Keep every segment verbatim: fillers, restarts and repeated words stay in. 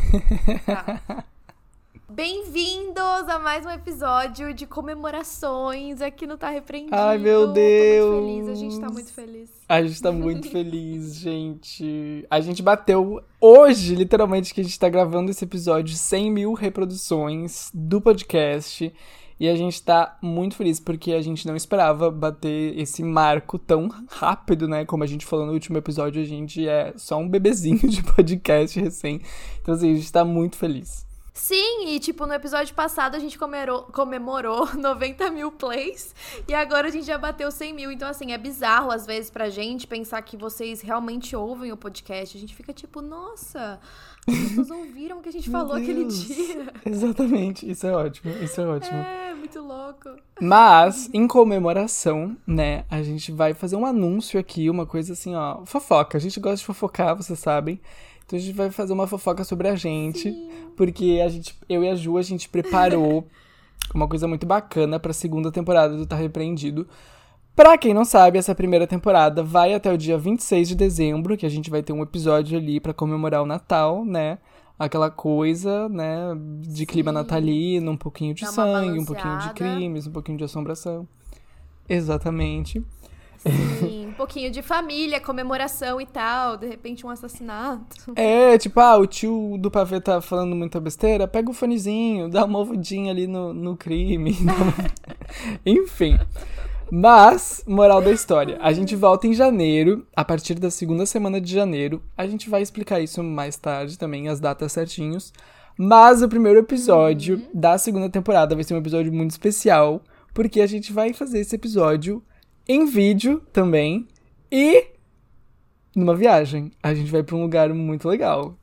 Tá. Bem-vindos a mais um episódio de comemorações aqui no Tá Repreendido. Ai, meu Deus! Tô muito feliz, a gente tá muito feliz. A gente tá muito feliz, gente. A gente bateu hoje, literalmente, que a gente tá gravando esse episódio, cem mil reproduções do podcast. E a gente tá muito feliz porque a gente não esperava bater esse marco tão rápido, né? Como a gente falou no último episódio, a gente é só um bebezinho de podcast recém. Então, assim, a gente tá muito feliz. Sim, e tipo, no episódio passado a gente comemorou, comemorou noventa mil plays e agora a gente já bateu cem mil. Então, assim, é bizarro às vezes pra gente pensar que vocês realmente ouvem o podcast. A gente fica tipo, nossa, as pessoas ouviram o que a gente falou aquele dia. Exatamente, isso é ótimo, isso é ótimo. É, muito louco. Mas, em comemoração, né, a gente vai fazer um anúncio aqui, uma coisa assim, ó, fofoca. A gente gosta de fofocar, vocês sabem. Então a gente vai fazer uma fofoca sobre a gente, Sim. Porque a gente, eu e a Ju, a gente preparou uma coisa muito bacana pra segunda temporada do Tá Repreendido. Pra quem não sabe, essa primeira temporada vai até o dia vinte e seis de dezembro, que a gente vai ter um episódio ali pra comemorar o Natal, né? Aquela coisa, né, de Sim. clima natalino, um pouquinho de Dá uma sangue, um pouquinho de balanceada. crimes, um pouquinho de assombração. Exatamente. Sim, um pouquinho de família, comemoração e tal, de repente um assassinato. É, tipo, ah, o tio do pavê tá falando muita besteira, pega o fonezinho, dá uma ouvidinha ali no, no crime. dá uma- Enfim. Mas, moral da história, a gente volta em janeiro, a partir da segunda semana de janeiro. A gente vai explicar isso mais tarde também, as datas certinhos. Mas o primeiro episódio Uhum. da segunda temporada vai ser um episódio muito especial, porque a gente vai fazer esse episódio em vídeo também e numa viagem. A gente vai pra um lugar muito legal.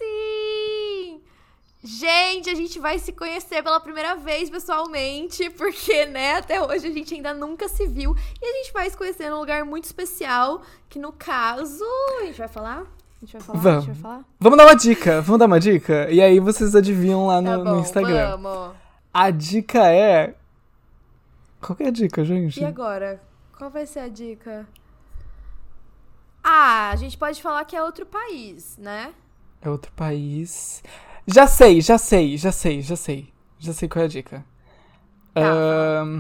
Sim! Gente, a gente vai se conhecer pela primeira vez pessoalmente, porque, né, até hoje a gente ainda nunca se viu. E a gente vai se conhecer num lugar muito especial, que no caso... A gente vai falar? A gente vai falar? A Vamos. gente vai falar? Vamos dar uma dica, vamos dar uma dica? E aí vocês adivinham lá no, Tá no bom, Instagram. vamos. A dica é... Qual que é a dica, gente? E agora? Qual vai ser a dica? Ah, a gente pode falar que é outro país, né? É outro país... Já sei, já sei, já sei, já sei. Já sei qual é a dica. Tá, Ahn,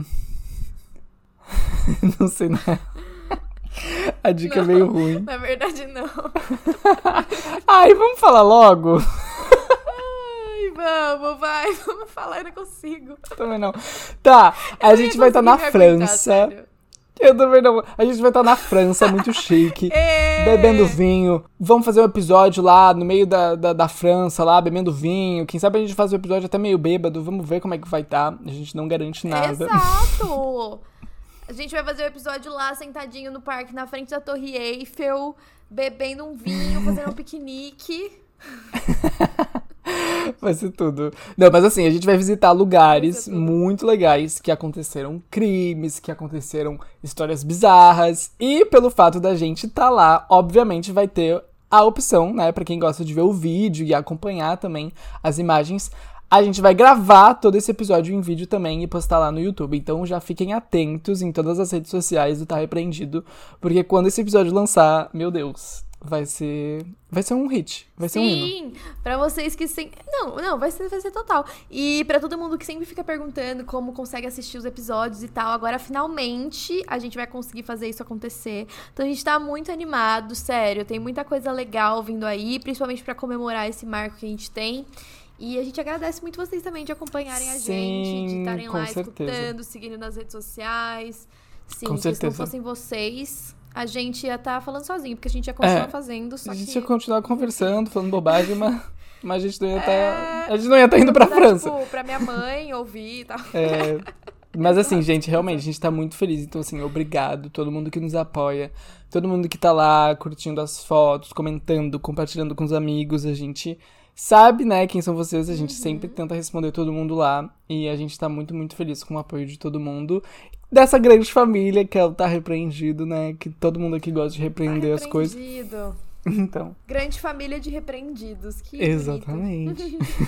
Não sei, não é. A dica é meio ruim. Na verdade, não. Ai, vamos falar logo? Ai, vamos, vai, vamos falar, eu não consigo. Também não. Tá, a Eu gente ia vai estar na conseguir me aguentar, França. sério. Eu também não. A gente vai estar na França, muito chique. É. Bebendo vinho. Vamos fazer um episódio lá no meio da, da, da França, lá, bebendo vinho. Quem sabe a gente faz um episódio até meio bêbado. Vamos ver como é que vai estar. A gente não garante nada. Exato! A gente vai fazer o episódio lá, sentadinho no parque, na frente da Torre Eiffel, bebendo um vinho, fazendo um piquenique. Vai ser tudo. Não, mas assim, a gente vai visitar lugares Vai ser tudo. muito legais que aconteceram crimes, que aconteceram histórias bizarras. E pelo fato da gente estar lá, obviamente vai ter a opção, né, pra quem gosta de ver o vídeo e acompanhar também as imagens. A gente vai gravar todo esse episódio em vídeo também e postar lá no YouTube. Então já fiquem atentos em todas as redes sociais do Tá Repreendido, porque quando esse episódio lançar, meu Deus, vai ser vai ser um hit, vai ser um hino. Sim, pra vocês que sempre... Não, não, vai ser, vai ser total. E pra todo mundo que sempre fica perguntando como consegue assistir os episódios e tal, agora finalmente a gente vai conseguir fazer isso acontecer. Então a gente tá muito animado, sério, tem muita coisa legal vindo aí, principalmente pra comemorar esse marco que a gente tem. E a gente agradece muito vocês também de acompanharem a Sim, gente, de estarem com lá certeza. escutando, seguindo nas redes sociais. Sim, Com porque se não certeza. fossem vocês, a gente ia estar falando sozinho, porque a gente ia continuar É, fazendo, só A gente que... ia continuar conversando, falando bobagem, mas, mas a gente não ia estar. É, A gente não ia estar indo pra Dar, França. Tipo, pra minha mãe ouvir e tal. É, mas assim, gente, realmente, a gente tá muito feliz. Então, assim, obrigado. Todo mundo que nos apoia. Todo mundo que tá lá curtindo as fotos, comentando, compartilhando com os amigos. A gente sabe, né, quem são vocês. A gente Uhum. sempre tenta responder todo mundo lá. E a gente tá muito, muito feliz com o apoio de todo mundo. Dessa grande família que é o Tá Repreendido, né? Que todo mundo aqui gosta de repreender as coisas. Repreendido. Então, Grande família de repreendidos. Que exatamente.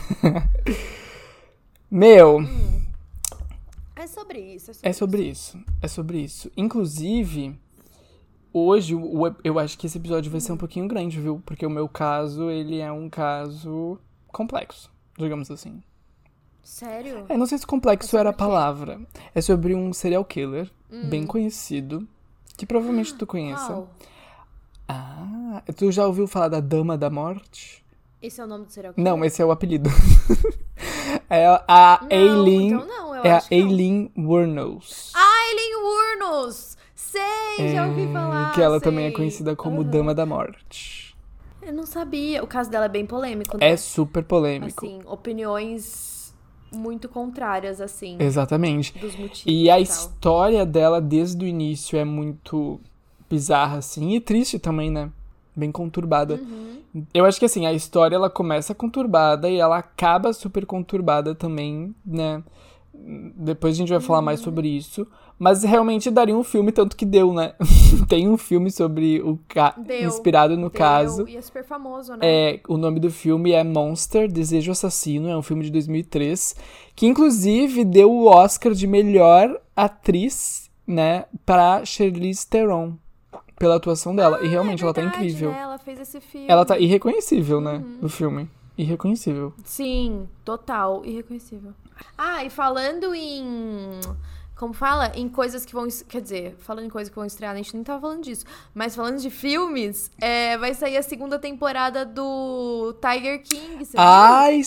Meu, Hum. É sobre isso. é sobre isso. É sobre isso. Inclusive, hoje o- o- eu acho que esse episódio vai ser um pouquinho grande, viu? Porque o meu caso, ele é um caso complexo, digamos assim. Sério? É, não sei se complexo É era a sobre o quê? palavra. É sobre um serial killer Hum. bem conhecido, que provavelmente tu conheça. Qual? Ah, tu já ouviu falar da Dama da Morte? Esse é o nome do serial killer? Não, esse é o apelido. É a Não, Aileen, então não, eu é a acho que não. Aileen Wuornos. Aileen Wuornos! Sei, já ouvi É, falar, que ela sei. também é conhecida como Aham. Dama da Morte. Eu não sabia. O caso dela é bem polêmico, né? É super polêmico. Assim, opiniões muito contrárias, assim, Exatamente. dos motivos E a tal. história dela, desde o início, é muito bizarra, assim, e triste também, né? Bem conturbada. Uhum. Eu acho que, assim, a história, ela começa conturbada e ela acaba super conturbada também, né? Depois a gente vai falar mais sobre isso. Mas realmente daria um filme, tanto que deu, né? Tem um filme sobre o ca... Deu, inspirado no Deu, caso. E é super famoso, né? É, o nome do filme é Monster, Desejo Assassino, é um filme de dois mil e três, que inclusive deu o Oscar de melhor atriz, né, pra Charlize Theron, pela atuação dela. Ah, e realmente é ela tá verdade, incrível. Né? Ela fez esse filme. Ela tá irreconhecível, né, Uhum. no filme. Irreconhecível. Sim, total, irreconhecível. Ah, e falando em... Como fala? Em coisas que vão... es- Quer dizer, falando em coisas que vão estrear, a gente nem tava falando disso. Mas falando de filmes, é, vai sair a segunda temporada do Tiger King, você viu? Ai,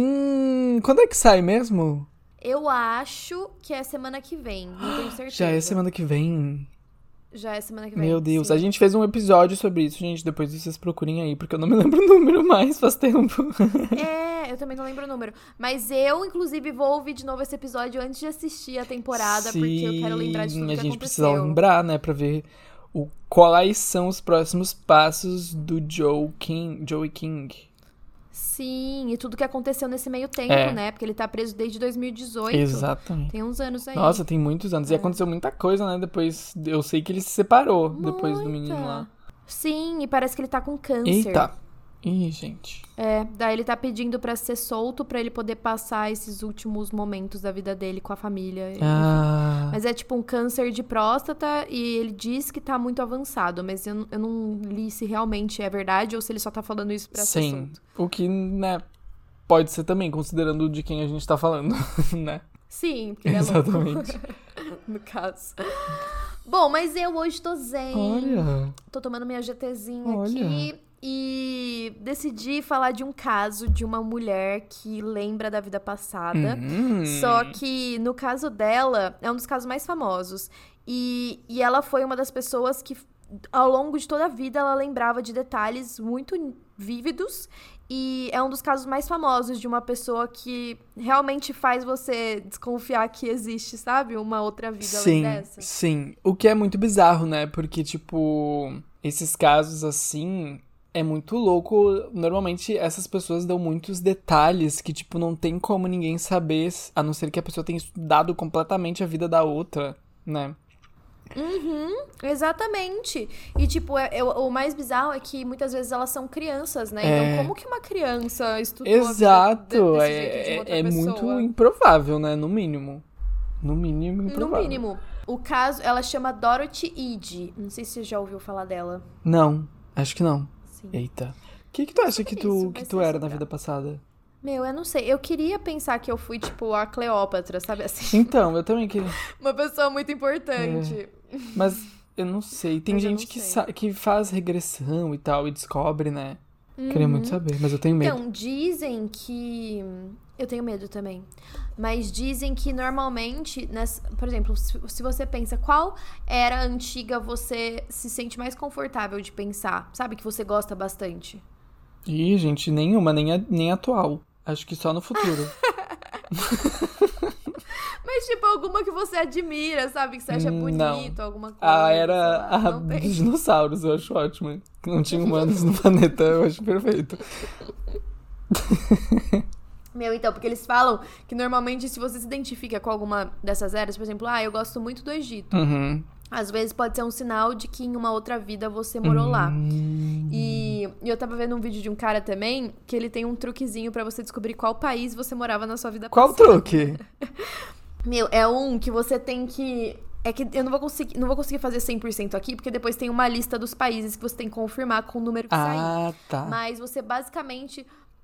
sim! Quando é que sai mesmo? Eu acho que é semana que vem, não tenho certeza. Já é semana que vem. Já é semana que vem. Meu Deus, sim. a gente fez um episódio sobre isso, gente. Depois vocês procurem aí, porque eu não me lembro o número mais, faz tempo. É, eu também não lembro o número. Mas eu, inclusive, vou ouvir de novo esse episódio antes de assistir a temporada, porque eu quero lembrar de tudo Sim, que a gente aconteceu. precisa lembrar, né, pra ver o, quais são os próximos passos do Joe King, Joey King. Sim, e tudo que aconteceu nesse meio tempo, É. né? Porque ele tá preso desde dois mil e dezoito. Exatamente. Tem uns anos aí. Nossa, tem muitos anos. E É. aconteceu muita coisa, né, depois... Eu sei que ele se separou depois do menino Muita. lá. Sim, e parece que ele tá com câncer. Eita. Ih, gente. É, daí ele tá pedindo pra ser solto pra ele poder passar esses últimos momentos da vida dele com a família. enfim. Ah... Mas é tipo um câncer de próstata e ele diz que tá muito avançado, mas eu, não- eu não li se realmente é verdade ou se ele só tá falando isso pra ser Sim. solto. O que, né, pode ser também, considerando de quem a gente tá falando, né? Sim, porque ele é louco, Exatamente. no caso. Bom, mas eu hoje tô zen. Olha... Tô tomando minha GTzinha Olha. aqui e decidi falar de um caso de uma mulher que lembra da vida passada. Hum. Só que no caso dela, é um dos casos mais famosos. E, e ela foi uma das pessoas que, ao longo de toda a vida, ela lembrava de detalhes muito vívidos. E é um dos casos mais famosos de uma pessoa que realmente faz você desconfiar que existe, sabe? Uma outra vida Sim, além dessa. sim. O que é muito bizarro, né? Porque, tipo, esses casos assim é muito louco. Normalmente essas pessoas dão muitos detalhes que, tipo, não tem como ninguém saber, a não ser que a pessoa tenha estudado completamente a vida da outra, né? Uhum, exatamente. E, tipo, é- é- o mais bizarro é que muitas vezes elas são crianças, né? É. Então, como que uma criança estudou Exato. a vida de- desse É, jeito de uma outra é, é pessoa? muito improvável, né? No mínimo. No mínimo, No improvável. mínimo. O caso, ela chama Dorothy Eade. Não sei se você já ouviu falar dela. Não, acho que não. Sim. Eita. O que que tu acha que isso, tu, vai que ser tu era na sobre vida passada? Meu, eu não sei. Eu queria pensar que eu fui, tipo, a Cleópatra, sabe assim? Então, eu também queria. Uma pessoa muito importante. Mas eu não sei. Tem Mas eu gente não que, sei. sa- que faz regressão e tal e descobre, né? Queria muito saber, mas eu tenho medo. Então, dizem que... Eu tenho medo também. Mas dizem que normalmente, nessa... por exemplo, se, se você pensa qual era a antiga você se sente mais confortável de pensar, sabe? Que você gosta bastante. Ih, gente, nenhuma, nem, a- nem atual. Acho que só no futuro. Mas, tipo, alguma que você admira, sabe? Que você acha Hum, bonito, não. alguma coisa. Ah, sei era lá. a Não dos tem. dinossauros, eu acho ótimo. Que não tinha humanos no planeta, eu acho perfeito. Meu, então, porque eles falam que normalmente se você se identifica com alguma dessas eras, por exemplo, ah, eu gosto muito do Egito. Uhum. Às vezes pode ser um sinal de que em uma outra vida você morou lá. Hum. E, e eu tava vendo um vídeo de um cara também que ele tem um truquezinho pra você descobrir qual país você morava na sua vida Qual passada. truque? Meu, é um que você tem que... É que eu não vou conseguir, não vou conseguir fazer cem por cento aqui, porque depois tem uma lista dos países que você tem que confirmar com o número que sair. Ah, tá. Mas você basicamente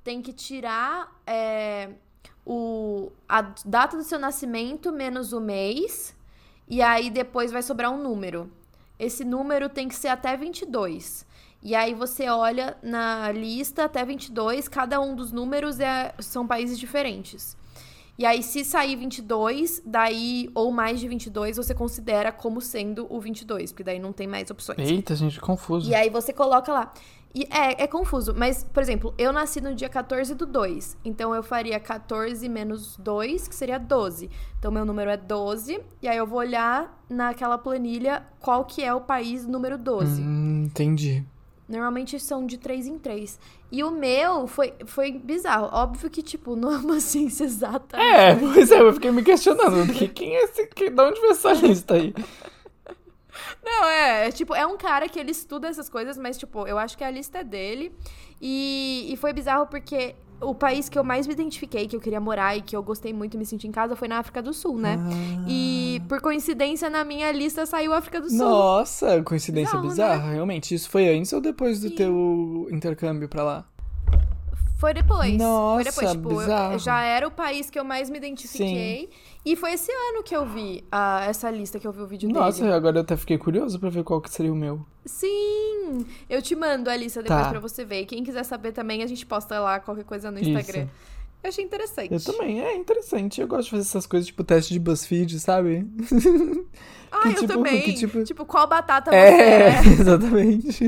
tem que tirar é, o, a data do seu nascimento menos o mês, e aí depois vai sobrar um número. Esse número tem que ser até vinte e dois. E aí você olha na lista até vinte e dois, cada um dos números é, são países diferentes. E aí, se sair vinte e dois, daí, ou mais de vinte e dois, você considera como sendo o vinte e dois, porque daí não tem mais opções. Eita, gente, confuso. E aí você coloca lá. E é, é confuso, mas, por exemplo, eu nasci no dia quatorze do dois, então eu faria quatorze menos dois, que seria doze. Então, meu número é doze, e aí eu vou olhar naquela planilha qual que é o país número doze. Hum, entendi. Normalmente são de três em três. E o meu foi, foi bizarro. Óbvio que, tipo, não é uma ciência exata. É, né? pois é, eu fiquei me questionando. Que, quem é esse? Que, de onde veio essa lista aí? Não, é, é, tipo, é um cara que ele estuda essas coisas, mas, tipo, eu acho que a lista é dele. E, e foi bizarro porque o país que eu mais me identifiquei, que eu queria morar e que eu gostei muito, me senti em casa, foi na África do Sul, né? Ah. E, por coincidência, na minha lista saiu a África do Sul. Nossa, coincidência bizarro, bizarra, né? Realmente. Isso foi antes ou depois do Sim. teu intercâmbio pra lá? Foi depois. Nossa, foi depois. Tipo, bizarro. Eu, já era o país que eu mais me identifiquei. Sim. E foi esse ano que eu vi uh, essa lista, que eu vi o vídeo Nossa, dele. Nossa, agora eu até fiquei curioso pra ver qual que seria o meu. Sim! Eu te mando a lista depois tá. pra você ver. E quem quiser saber também, a gente posta lá qualquer coisa no Instagram. Isso. Eu achei interessante. Eu também, é interessante. Eu gosto de fazer essas coisas, tipo teste de BuzzFeed, sabe? Ah, que, eu tipo, também. Que, tipo... tipo, qual batata é, você é? Exatamente.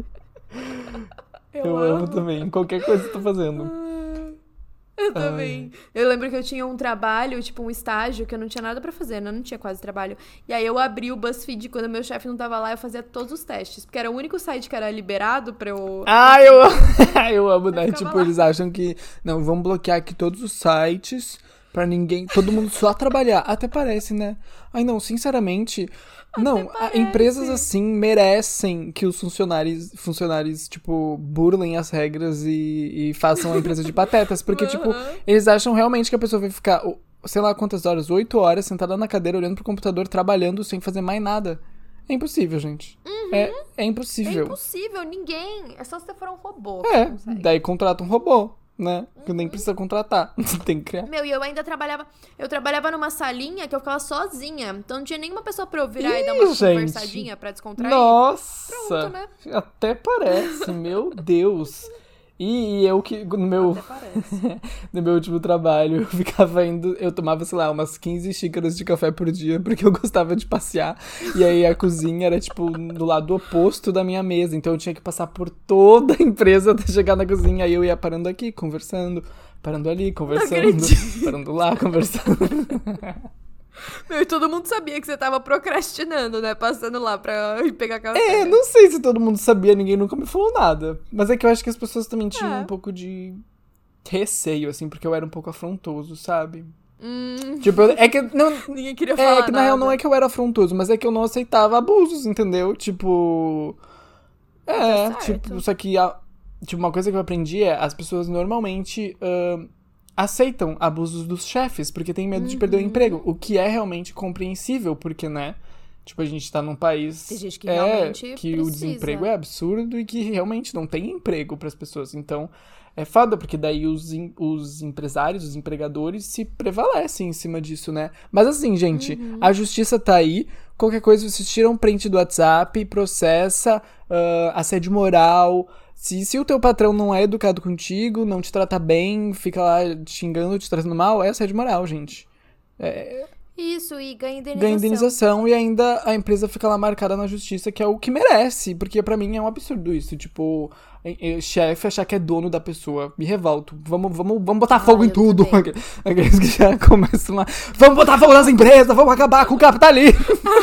Eu, eu amo. amo também. Qualquer coisa que eu tô fazendo. Eu também. Ai. Eu lembro que eu tinha um trabalho, tipo um estágio, que eu não tinha nada pra fazer, né? Eu não tinha quase trabalho. E aí eu abri o BuzzFeed quando meu chefe não tava lá, eu fazia todos os testes. Porque era o único site que era liberado pra eu... Ah, eu, eu amo, né? Tipo, lá. eles acham que... Não, vamos bloquear aqui todos os sites pra ninguém... Todo mundo só trabalhar. Até parece, né? Ai, não, sinceramente... Até não, parece. Empresas assim merecem que os funcionários, funcionários tipo, burlem as regras e, e façam a empresa de patetas. Porque, uhum. tipo, eles acham realmente que a pessoa vai ficar, sei lá quantas horas, oito horas, sentada na cadeira, olhando pro computador, trabalhando sem fazer mais nada. É impossível, gente. Uhum. É, é impossível. É impossível, ninguém. É só se você for um robô. É, daí contrata um robô. Né? Que nem precisa contratar. Tem que criar. Meu, e eu ainda trabalhava... Eu trabalhava numa salinha que eu ficava sozinha. Então não tinha nenhuma pessoa pra eu virar Ih, e dar uma gente. conversadinha pra descontrair. Nossa! Pronto, né? Até parece, meu Deus. E, e eu que, no meu... Até parece. No meu último trabalho, eu ficava indo... Eu tomava, sei lá, umas quinze xícaras de café por dia, porque eu gostava de passear. E aí a cozinha era, tipo, do lado oposto da minha mesa. Então eu tinha que passar por toda a empresa até chegar na cozinha. Aí eu ia parando aqui, conversando. Parando ali, conversando. Parando lá, conversando. Meu, e todo mundo sabia que você tava procrastinando, né? Passando lá pra ir pegar café. É, não sei se todo mundo sabia, ninguém nunca me falou nada. Mas é que eu acho que as pessoas também tinham é. um pouco de receio, assim, porque eu era um pouco afrontoso, sabe? Hum. Tipo, é que não... Ninguém queria falar É que na nada. real não é que eu era afrontoso, mas é que eu não aceitava abusos, entendeu? Tipo... É, tá tipo, só que... A, tipo, uma coisa que eu aprendi é, as pessoas normalmente... Uh, aceitam abusos dos chefes, porque tem medo uhum. de perder o emprego. O que é realmente compreensível, porque, né? Tipo, a gente tá num país... Tem gente que é, realmente que precisa. o desemprego é absurdo e que realmente não tem emprego pras pessoas. Então, é foda, porque daí os, os empresários, os empregadores se prevalecem em cima disso, né? Mas assim, gente, uhum. a justiça tá aí. Qualquer coisa, vocês tiram um print do WhatsApp, processa, uh, assédio moral... Se, se o teu patrão não é educado contigo, não te trata bem, fica lá te xingando, te tratando mal, é assédio moral, gente. É... Isso, e ganha indenização. Ganha indenização e ainda a empresa fica lá marcada na justiça, que é o que merece, porque pra mim é um absurdo isso. Tipo, chefe achar que é dono da pessoa. Me revolto. Vamos, vamos, vamos botar ah, fogo em tudo. Aqueles que já começam lá. Vamos botar fogo nas empresas, vamos acabar com o capitalismo.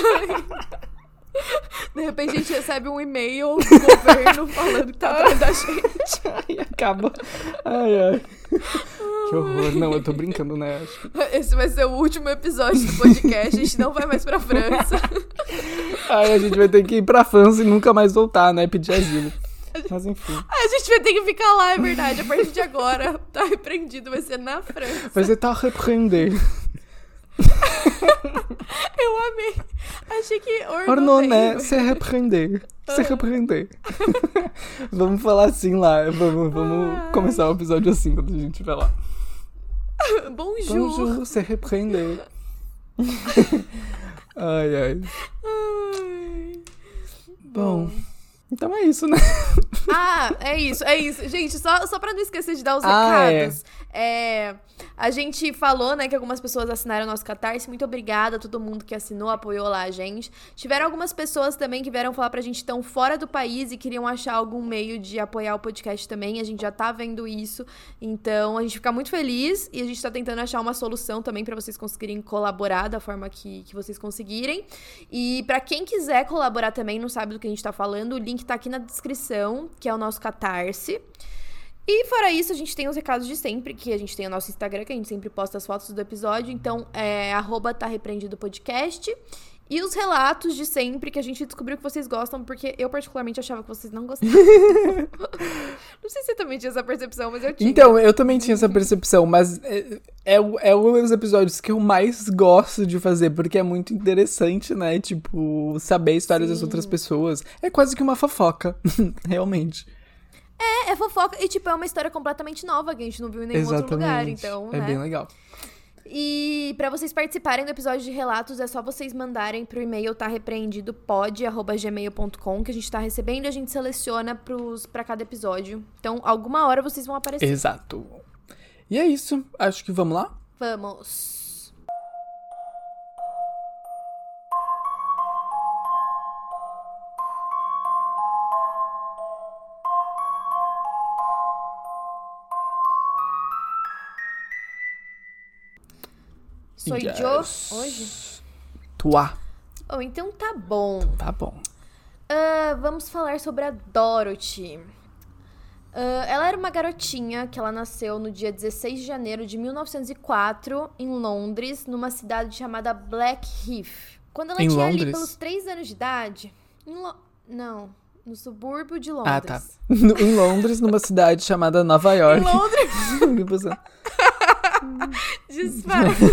De repente a gente recebe um e-mail do governo falando que tá atrás da gente. Ai, acaba. Ai, ai. Que horror. Não, eu tô brincando, né? Acho que... Esse vai ser o último episódio do podcast. A gente não vai mais pra França. Ai, a gente vai ter que ir pra França e nunca mais voltar, né? Pedir asilo. Mas enfim. A gente vai ter que ficar lá, é verdade. A partir de agora, tá repreendido. Vai ser na França. Vai ser tá repreender. Eu amei. Achei que ordonné. Ordonné, se repreender. Se repreender. Vamos falar assim lá. Vamos, vamos Ai. começar o episódio assim quando a gente vai lá. Bonjour. Bonjour, se repreender. Ai, ai. Ai. Bom, então é isso, né? Ah, é isso, é isso. Gente, só, só pra não esquecer de dar os Ah, recados. É. É, a gente falou, né, que algumas pessoas assinaram o nosso Catarse. Muito obrigada a todo mundo que assinou, apoiou lá a gente. Tiveram algumas pessoas também que vieram falar pra gente que estão fora do país e queriam achar algum meio de apoiar o podcast também. A gente já tá vendo isso. Então, a gente fica muito feliz e a gente tá tentando achar uma solução também pra vocês conseguirem colaborar da forma que, que vocês conseguirem. E pra quem quiser colaborar também, não sabe do que a gente tá falando, o link tá aqui na descrição, que é o nosso Catarse. E fora isso, a gente tem os recados de sempre, que a gente tem o nosso Instagram, que a gente sempre posta as fotos do episódio, então é arroba tá repreendido podcast. E os relatos de sempre, que a gente descobriu que vocês gostam, porque eu particularmente achava que vocês não gostavam. Não sei se você também tinha essa percepção, mas eu tinha. Então, eu também tinha essa percepção, mas é, é, é um dos episódios que eu mais gosto de fazer, porque é muito interessante, né? Tipo, saber histórias Sim. das outras pessoas. É quase que uma fofoca, realmente. É, é fofoca. E, tipo, é uma história completamente nova que a gente não viu em nenhum Exatamente. outro lugar, então, É né? bem legal. E pra vocês participarem do episódio de relatos, é só vocês mandarem pro e-mail tá repreendido pod arroba gmail ponto com, que a gente tá recebendo e a gente seleciona pros, pra cada episódio. Então, alguma hora vocês vão aparecer. Exato. E é isso. Acho que vamos lá? Vamos! Sou Yes. eu hoje? Tua. Oh, então tá bom. Tá bom. Ah, vamos falar sobre a Dorothy. Ah, ela era uma garotinha que ela nasceu no dia dezesseis de janeiro de mil novecentos e quatro, em Londres, numa cidade chamada Blackheath. Quando ela Em tinha Londres? ali pelos três anos de idade... Em Lo... Não, no subúrbio de Londres. Ah, tá. No- em Londres, numa cidade chamada Nova York. Em Londres? Disfarce.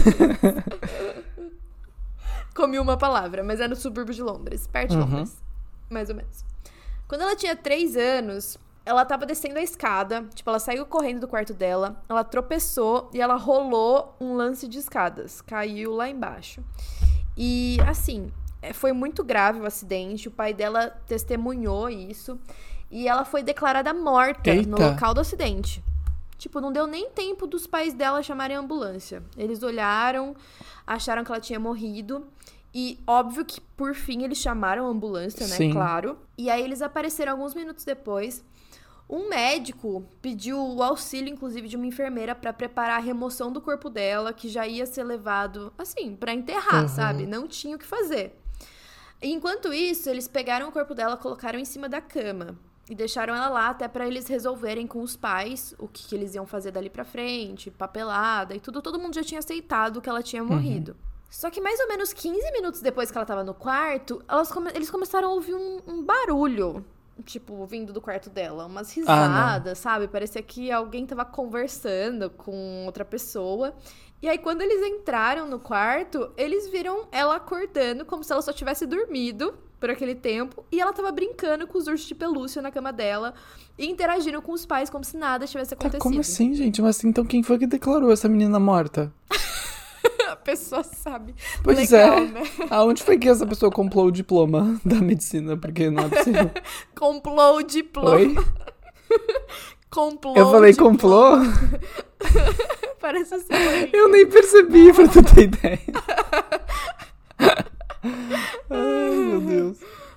Comi uma palavra, mas é no subúrbio de Londres, perto de Uhum. Londres, mais ou menos. Quando ela tinha três anos, ela tava descendo a escada, tipo, ela saiu correndo do quarto dela, ela tropeçou e ela rolou um lance de escadas, caiu lá embaixo. E, assim, é, foi muito grave o acidente, o pai dela testemunhou isso, e ela foi declarada morta Eita. no local do acidente. Tipo, não deu nem tempo dos pais dela chamarem a ambulância. Eles olharam, acharam que ela tinha morrido. E óbvio que, por fim, eles chamaram a ambulância, né? Sim. Claro. E aí eles apareceram alguns minutos depois. Um médico pediu o auxílio, inclusive, de uma enfermeira pra preparar a remoção do corpo dela, que já ia ser levado, assim, pra enterrar, Uhum. sabe? Não tinha o que fazer. Enquanto isso, eles pegaram o corpo dela, colocaram em cima da cama. E deixaram ela lá até pra eles resolverem com os pais o que, que eles iam fazer dali pra frente, papelada e tudo. Todo mundo já tinha aceitado que ela tinha morrido. Só que mais ou menos quinze minutos depois que ela tava no quarto, elas come- eles começaram a ouvir um, um barulho, tipo, vindo do quarto dela. Umas risadas, sabe? Parecia que alguém tava conversando com outra pessoa. E aí, quando eles entraram no quarto, eles viram ela acordando como se ela só tivesse dormido por aquele tempo. E ela tava brincando com os ursos de pelúcia na cama dela e interagindo com os pais como se nada tivesse Tá, acontecido. como assim, gente? Mas assim, então quem foi que declarou essa menina morta? A pessoa sabe. Pois Legal, é. né? Aonde foi que essa pessoa comprou o diploma da medicina? Porque não é possível. Complô o diploma. Oi? Complô Eu falei o diploma. complô? Parece assim. Eu nem percebi, pra tu ter ideia. Ai, meu Deus.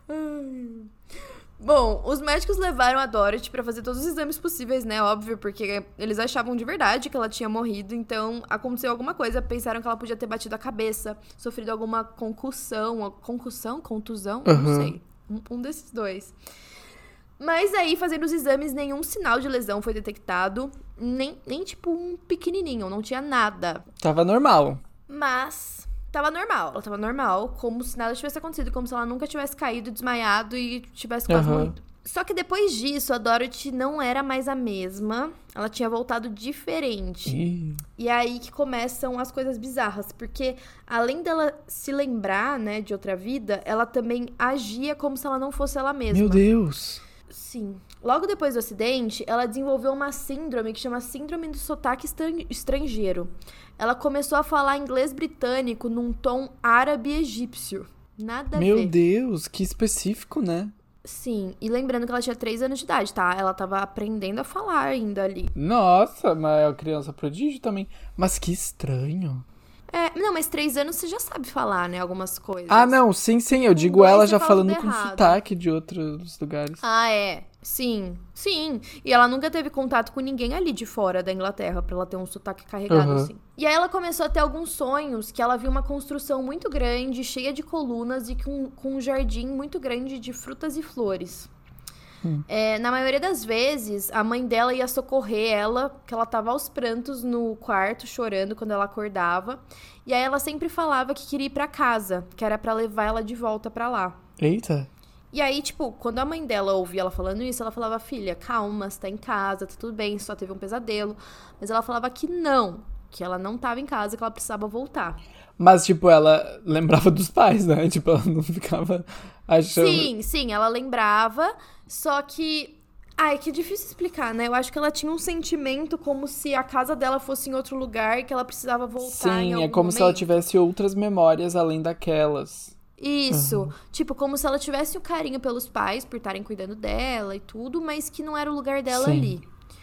Bom, os médicos levaram a Dorothy pra fazer todos os exames possíveis, né? Óbvio, porque eles achavam de verdade que ela tinha morrido. Então, aconteceu alguma coisa. Pensaram que ela podia ter batido a cabeça, sofrido alguma concussão. Concussão? Contusão? Não Uhum. sei. Um, um desses dois. Mas aí, fazendo os exames, nenhum sinal de lesão foi detectado. Nem, nem tipo um pequenininho, não tinha nada. Tava normal. Mas tava normal, ela tava normal, como se nada tivesse acontecido, como se ela nunca tivesse caído, desmaiado e tivesse quase Aham. morrido. Só que depois disso, a Dorothy não era mais a mesma. Ela tinha voltado diferente. Ih. E é aí que começam as coisas bizarras. Porque além dela se lembrar, né, de outra vida, ela também agia como se ela não fosse ela mesma. Meu Deus! Sim. Logo depois do acidente, ela desenvolveu uma síndrome que chama Síndrome do Sotaque Estran- Estrangeiro. Ela começou a falar inglês britânico num tom árabe-egípcio. Nada a ver. Meu Deus, que específico, né? Sim, e lembrando que ela tinha três anos de idade, tá? Ela tava aprendendo a falar ainda ali. Nossa, mas é uma criança prodígio também. Mas que estranho. É, não, mas três anos você já sabe falar, né? Algumas coisas. Ah, não, sim, sim. Eu Com digo dois ela você já fala falando tudo com errado. sotaque de outros lugares. Ah, é. Sim, sim. E ela nunca teve contato com ninguém ali de fora da Inglaterra pra ela ter um sotaque carregado, Uhum. assim. E aí ela começou a ter alguns sonhos que ela viu uma construção muito grande, cheia de colunas e com, com um jardim muito grande de frutas e flores. É, na maioria das vezes, a mãe dela ia socorrer ela, que ela tava aos prantos no quarto, chorando quando ela acordava. E aí ela sempre falava que queria ir pra casa, que era pra levar ela de volta pra lá. Eita. E aí, tipo, quando a mãe dela ouvia ela falando isso, ela falava, filha, calma, você tá em casa, tá tudo bem, só teve um pesadelo. Mas ela falava que não, que ela não tava em casa, que ela precisava voltar. Mas, tipo, ela lembrava dos pais, né? Tipo, ela não ficava achando... Sim, sim, ela lembrava, só que... Ai, que difícil explicar, né? Eu acho que ela tinha um sentimento como se a casa dela fosse em outro lugar e que ela precisava voltar em Sim, algum é como momento. se ela tivesse outras memórias além daquelas. Isso, Uhum. tipo, como se ela tivesse o carinho pelos pais por estarem cuidando dela e tudo, mas que não era o lugar dela Sim. ali.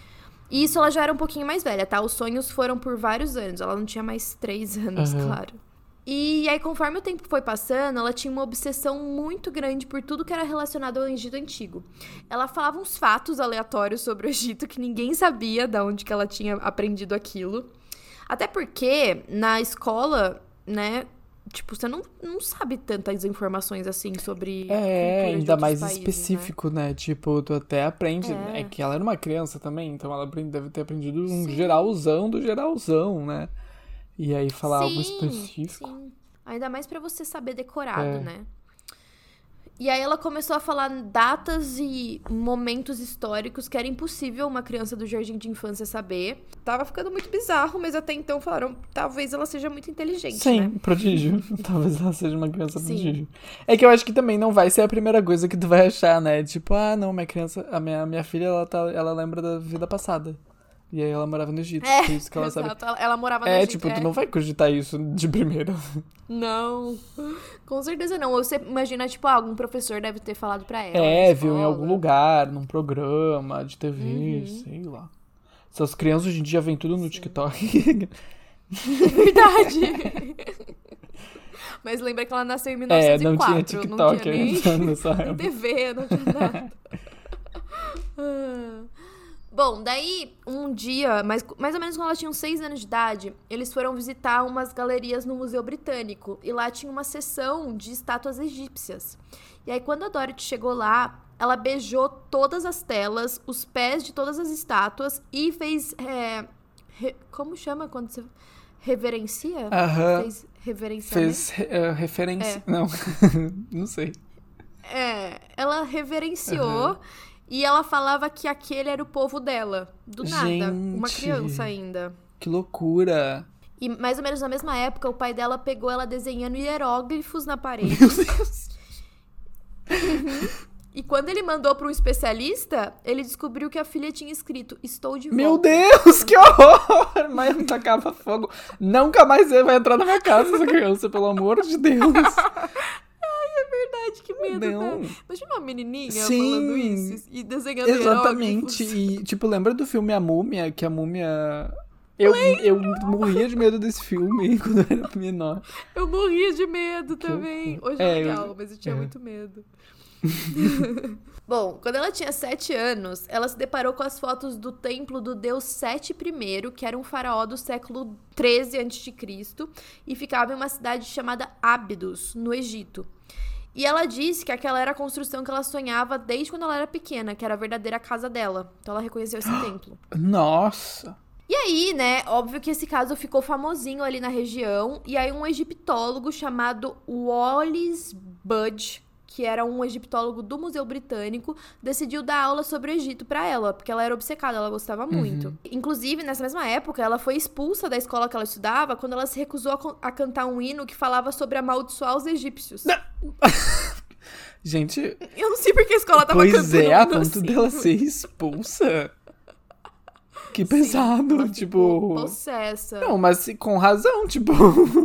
E isso ela já era um pouquinho mais velha, tá? Os sonhos foram por vários anos, ela não tinha mais três anos, Uhum. claro. E aí, conforme o tempo foi passando, ela tinha uma obsessão muito grande por tudo que era relacionado ao Egito Antigo. Ela falava uns fatos aleatórios sobre o Egito que ninguém sabia de onde que ela tinha aprendido aquilo. Até porque, na escola, né, tipo, você não, não sabe tantas informações assim sobre É, cultura de ainda outros mais países, específico, né? Tipo, tu até aprende. É. É que ela era uma criança também, então ela aprende- deve ter aprendido um Sim. geralzão do geralzão, né? E aí falar Sim, algo específico. Sim. Ainda mais pra você saber decorado, É. né? E aí ela começou a falar datas e momentos históricos que era impossível uma criança do jardim de infância saber. Tava ficando muito bizarro, mas até então falaram, talvez ela seja muito inteligente, Sim, né? prodígio. Talvez ela seja uma criança Sim. prodígio. É que eu acho que também não vai ser a primeira coisa que tu vai achar, né? Tipo, ah, não, minha criança, a minha, minha filha, ela, tá, ela lembra da vida passada. E aí ela morava no Egito, É, por isso que ela sabe. exato. Ela, ela morava no É, Egito, tipo, é. tu não vai cogitar isso de primeira. Não, com certeza não. Você imagina, tipo, ah, algum professor deve ter falado pra ela. É, na viu em escola. algum lugar, num programa de T V, Uhum. sei lá. Essas crianças hoje em dia vêm tudo no TikTok. É verdade. Mas lembra que ela nasceu em mil É, novecentos e não quatro. tinha TikTok não tinha nem, ainda nessa nem época. T V, não tinha nada. Ah. Bom, daí, um dia, mais, mais ou menos quando ela tinha uns seis anos de idade, eles foram visitar umas galerias no Museu Britânico. E lá tinha uma seção de estátuas egípcias. E aí, quando a Dorothy chegou lá, ela beijou todas as telas, os pés de todas as estátuas e fez... é, re- como chama quando você reverencia? Aham. Fez reverenciamento? Fez eh, referência. É. Não, não sei. É, ela reverenciou Aham. e ela falava que aquele era o povo dela. Do nada. Uma Gente. criança ainda. Que loucura. E mais ou menos na mesma época, o pai dela pegou ela desenhando hieróglifos na parede. Meu Deus. E quando ele mandou para um especialista, ele descobriu que a filha tinha escrito: Estou de Meu volta. Deus, que horror! Mas não tacava fogo. Nunca mais vai entrar na minha casa essa criança, pelo amor de Deus. Verdade, que medo, Não. né? Imagina uma menininha Sim. falando isso e desenhando Exatamente. hieróglifos. E, tipo, lembra do filme A Múmia? Que a múmia... Eu, eu morria de medo desse filme quando eu era menor. Eu morria de medo também. horror. Hoje é, É, eu- legal, mas eu tinha é. muito medo. Bom, quando ela tinha sete anos, ela se deparou com as fotos do templo do deus Sete I, que era um faraó do século treze antes de Cristo, e ficava em uma cidade chamada Ábidos, no Egito. E ela disse que aquela era a construção que ela sonhava desde quando ela era pequena, que era a verdadeira casa dela. Então ela reconheceu esse templo. Nossa. E aí, né, óbvio que esse caso ficou famosinho ali na região, e aí um egiptólogo chamado Wallace Budge, que era um egiptólogo do Museu Britânico, decidiu dar aula sobre o Egito pra ela, porque ela era obcecada, ela gostava muito. Uhum. Inclusive, nessa mesma época, ela foi expulsa da escola que ela estudava quando ela se recusou a, a cantar um hino que falava sobre amaldiçoar os egípcios. Gente... Eu não sei porque a escola tava pois cantando Pois é, a um ponto assim. dela ser expulsa. Que pesado, Sim, ela tipo... possessa. Não, mas com razão, tipo...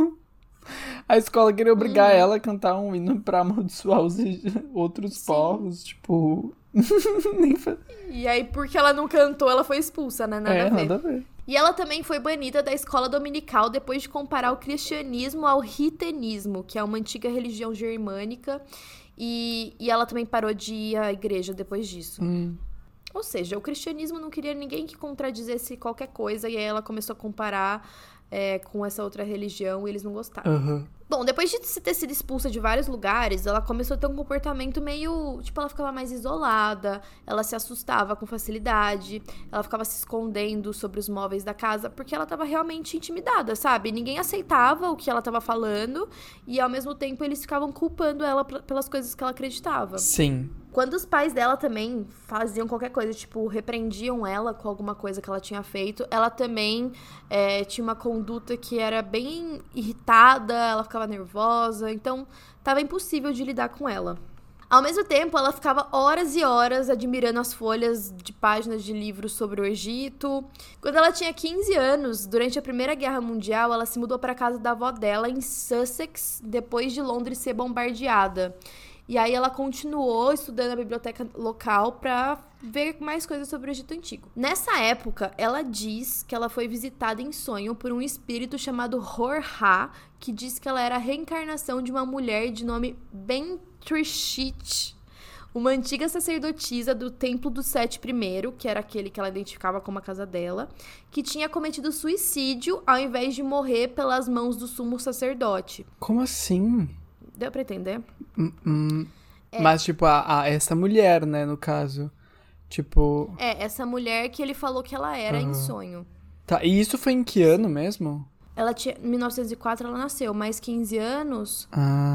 A escola queria obrigar hum. ela a cantar um hino pra amaldiçoar os outros Sim. povos, tipo... Nem fa... E aí, porque ela não cantou, ela foi expulsa, né? Nada é, a ver. nada a ver. E ela também foi banida da escola dominical depois de comparar o cristianismo ao ritenismo, que é uma antiga religião germânica. E, e ela também parou de ir à igreja depois disso. Hum. Ou seja, o cristianismo não queria ninguém que contradizesse qualquer coisa, e aí ela começou a comparar é, com essa outra religião e eles não gostaram. Uhum. Bom, depois de ter sido expulsa de vários lugares, ela começou a ter um comportamento meio... Tipo, ela ficava mais isolada, ela se assustava com facilidade, ela ficava se escondendo sobre os móveis da casa, porque ela tava realmente intimidada, sabe? Ninguém aceitava o que ela tava falando, e ao mesmo tempo eles ficavam culpando ela p- pelas coisas que ela acreditava. Sim. Quando os pais dela também faziam qualquer coisa, tipo, repreendiam ela com alguma coisa que ela tinha feito, ela também é, tinha uma conduta que era bem irritada, ela ficava nervosa, então tava impossível de lidar com ela. Ao mesmo tempo, ela ficava horas e horas admirando as folhas de páginas de livros sobre o Egito. Quando ela tinha quinze anos, durante a Primeira Guerra Mundial, ela se mudou para casa da avó dela em Sussex, depois de Londres ser bombardeada. E aí ela continuou estudando a biblioteca local pra ver mais coisas sobre o Egito Antigo. Nessa época, ela diz que ela foi visitada em sonho por um espírito chamado Hor-Ha, que diz que ela era a reencarnação de uma mulher de nome Bentrishit, uma antiga sacerdotisa do Templo do Sete I, que era aquele que ela identificava como a casa dela, que tinha cometido suicídio ao invés de morrer pelas mãos do sumo sacerdote. Como assim? Deu pra entender? Hum, hum. É. Mas, tipo, a, a, essa mulher, né, no caso. Tipo... É, essa mulher que ele falou que ela era uhum. em sonho. Tá, e isso foi em que ano mesmo? Ela tinha... Em mil novecentos e quatro ela nasceu, mais quinze anos...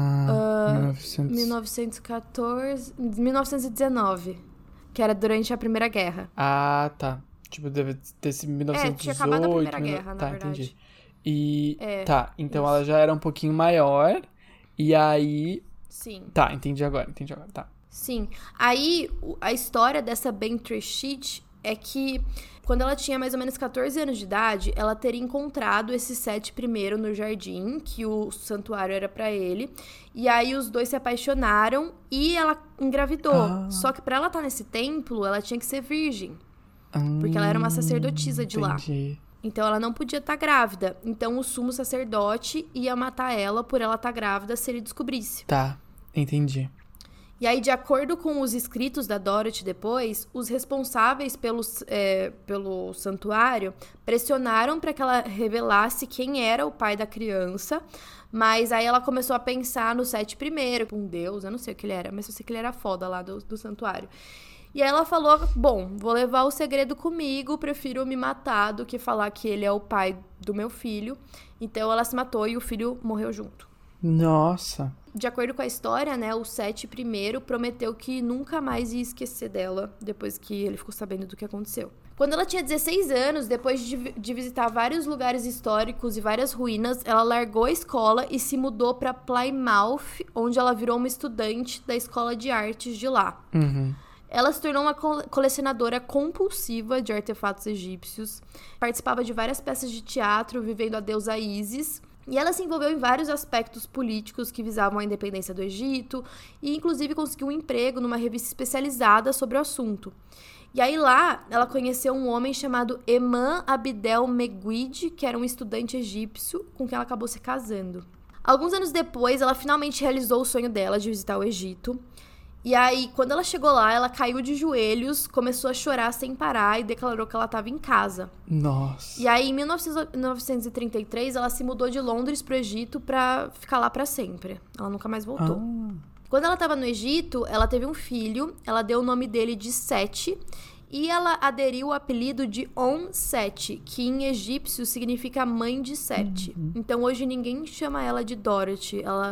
Ah, uh, mil e novecentos... mil novecentos e catorze... mil novecentos e dezenove. Que era durante a Primeira Guerra. Ah, tá. Tipo, deve ter sido mil novecentos e dezoito... É, tinha acabado a Primeira mil... Guerra, tá, na verdade. Entendi. E... É, tá, então isso. ela já era um pouquinho maior... E aí... Sim. Tá, entendi agora, entendi agora, tá. Sim. Aí, a história dessa Bentrishit é que, quando ela tinha mais ou menos catorze anos de idade, ela teria encontrado esse Sete I no jardim, que o santuário era pra ele. E aí, os dois se apaixonaram e ela engravidou. Ah. Só que pra ela estar nesse templo, ela tinha que ser virgem. Hum, porque ela era uma sacerdotisa de entendi. lá. Então, ela não podia estar grávida. Então, o sumo sacerdote ia matar ela por ela estar grávida se ele descobrisse. Tá, entendi. E aí, de acordo com os escritos da Dorothy depois, os responsáveis pelo, é, pelo santuário pressionaram para que ela revelasse quem era o pai da criança. Mas aí ela começou a pensar no Sete I, um deus, eu não sei o que ele era, mas eu sei que ele era foda lá do, do santuário. E aí ela falou, bom, vou levar o segredo comigo, prefiro me matar do que falar que ele é o pai do meu filho. Então ela se matou e o filho morreu junto. Nossa. De acordo com a história, né, o Sete I prometeu que nunca mais ia esquecer dela depois que ele ficou sabendo do que aconteceu. Quando ela tinha dezesseis anos, depois de, de visitar vários lugares históricos e várias ruínas, ela largou a escola e se mudou para Plymouth, onde ela virou uma estudante da escola de artes de lá. Uhum. Ela se tornou uma colecionadora compulsiva de artefatos egípcios, participava de várias peças de teatro, vivendo a deusa Ísis, e ela se envolveu em vários aspectos políticos que visavam a independência do Egito, e inclusive conseguiu um emprego numa revista especializada sobre o assunto. E aí lá, ela conheceu um homem chamado Eman Abdel Meguid, que era um estudante egípcio com quem ela acabou se casando. Alguns anos depois, ela finalmente realizou o sonho dela de visitar o Egito. E aí, quando ela chegou lá, ela caiu de joelhos, começou a chorar sem parar e declarou que ela estava em casa. Nossa. E aí, em mil novecentos e trinta e três, ela se mudou de Londres pro Egito pra ficar lá pra sempre. Ela nunca mais voltou. Ah. Quando ela estava no Egito, ela teve um filho, ela deu o nome dele de Sete, e ela aderiu ao apelido de On-Sete, que em egípcio significa mãe de Sete. Uhum. Então, hoje ninguém chama ela de Dorothy, ela...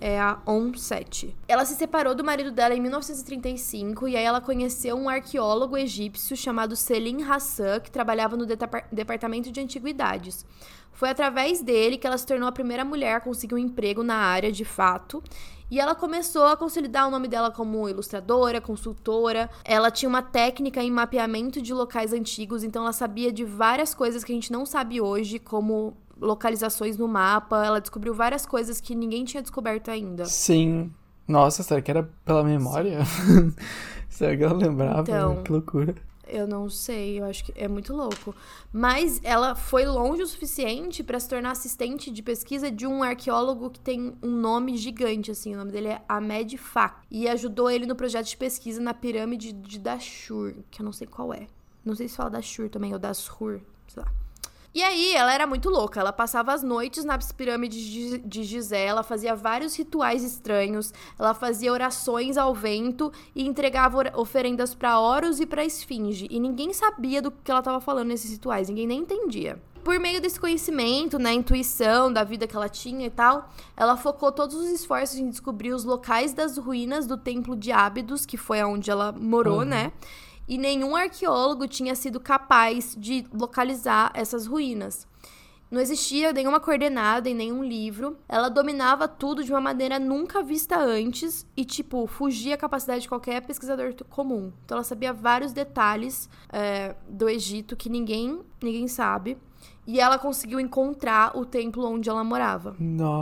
é a Onset. Ela se separou do marido dela em mil novecentos e trinta e cinco e aí ela conheceu um arqueólogo egípcio chamado Selim Hassan, que trabalhava no Depar- Departamento de Antiguidades. Foi através dele que ela se tornou a primeira mulher a conseguir um emprego na área, de fato. E ela começou a consolidar o nome dela como ilustradora, consultora. Ela tinha uma técnica em mapeamento de locais antigos, então ela sabia de várias coisas que a gente não sabe hoje, como localizações no mapa. Ela descobriu várias coisas que ninguém tinha descoberto ainda. Sim. Nossa, será que era pela memória? Será que ela lembrava? Então, que loucura. Eu não sei, eu acho que é muito louco. Mas ela foi longe o suficiente para se tornar assistente de pesquisa de um arqueólogo que tem um nome gigante, assim. O nome dele é Ahmed Fak. E ajudou ele no projeto de pesquisa na pirâmide de Dashur, que eu não sei qual é. Não sei se fala Dashur também, ou Dashur, sei lá. E aí, ela era muito louca. Ela passava as noites nas pirâmides de, de Gizé, ela fazia vários rituais estranhos, ela fazia orações ao vento e entregava oferendas para Horus e para Esfinge. E ninguém sabia do que ela estava falando nesses rituais, ninguém nem entendia. Por meio desse conhecimento, né, intuição da vida que ela tinha e tal, ela focou todos os esforços em descobrir os locais das ruínas do Templo de Ábidos, que foi onde ela morou, uhum. né? E nenhum arqueólogo tinha sido capaz de localizar essas ruínas. Não existia nenhuma coordenada em nenhum livro. Ela dominava tudo de uma maneira nunca vista antes e, tipo, fugia a capacidade de qualquer pesquisador comum. Então, ela sabia vários detalhes é, do Egito que ninguém, ninguém sabe. E ela conseguiu encontrar o templo onde ela morava.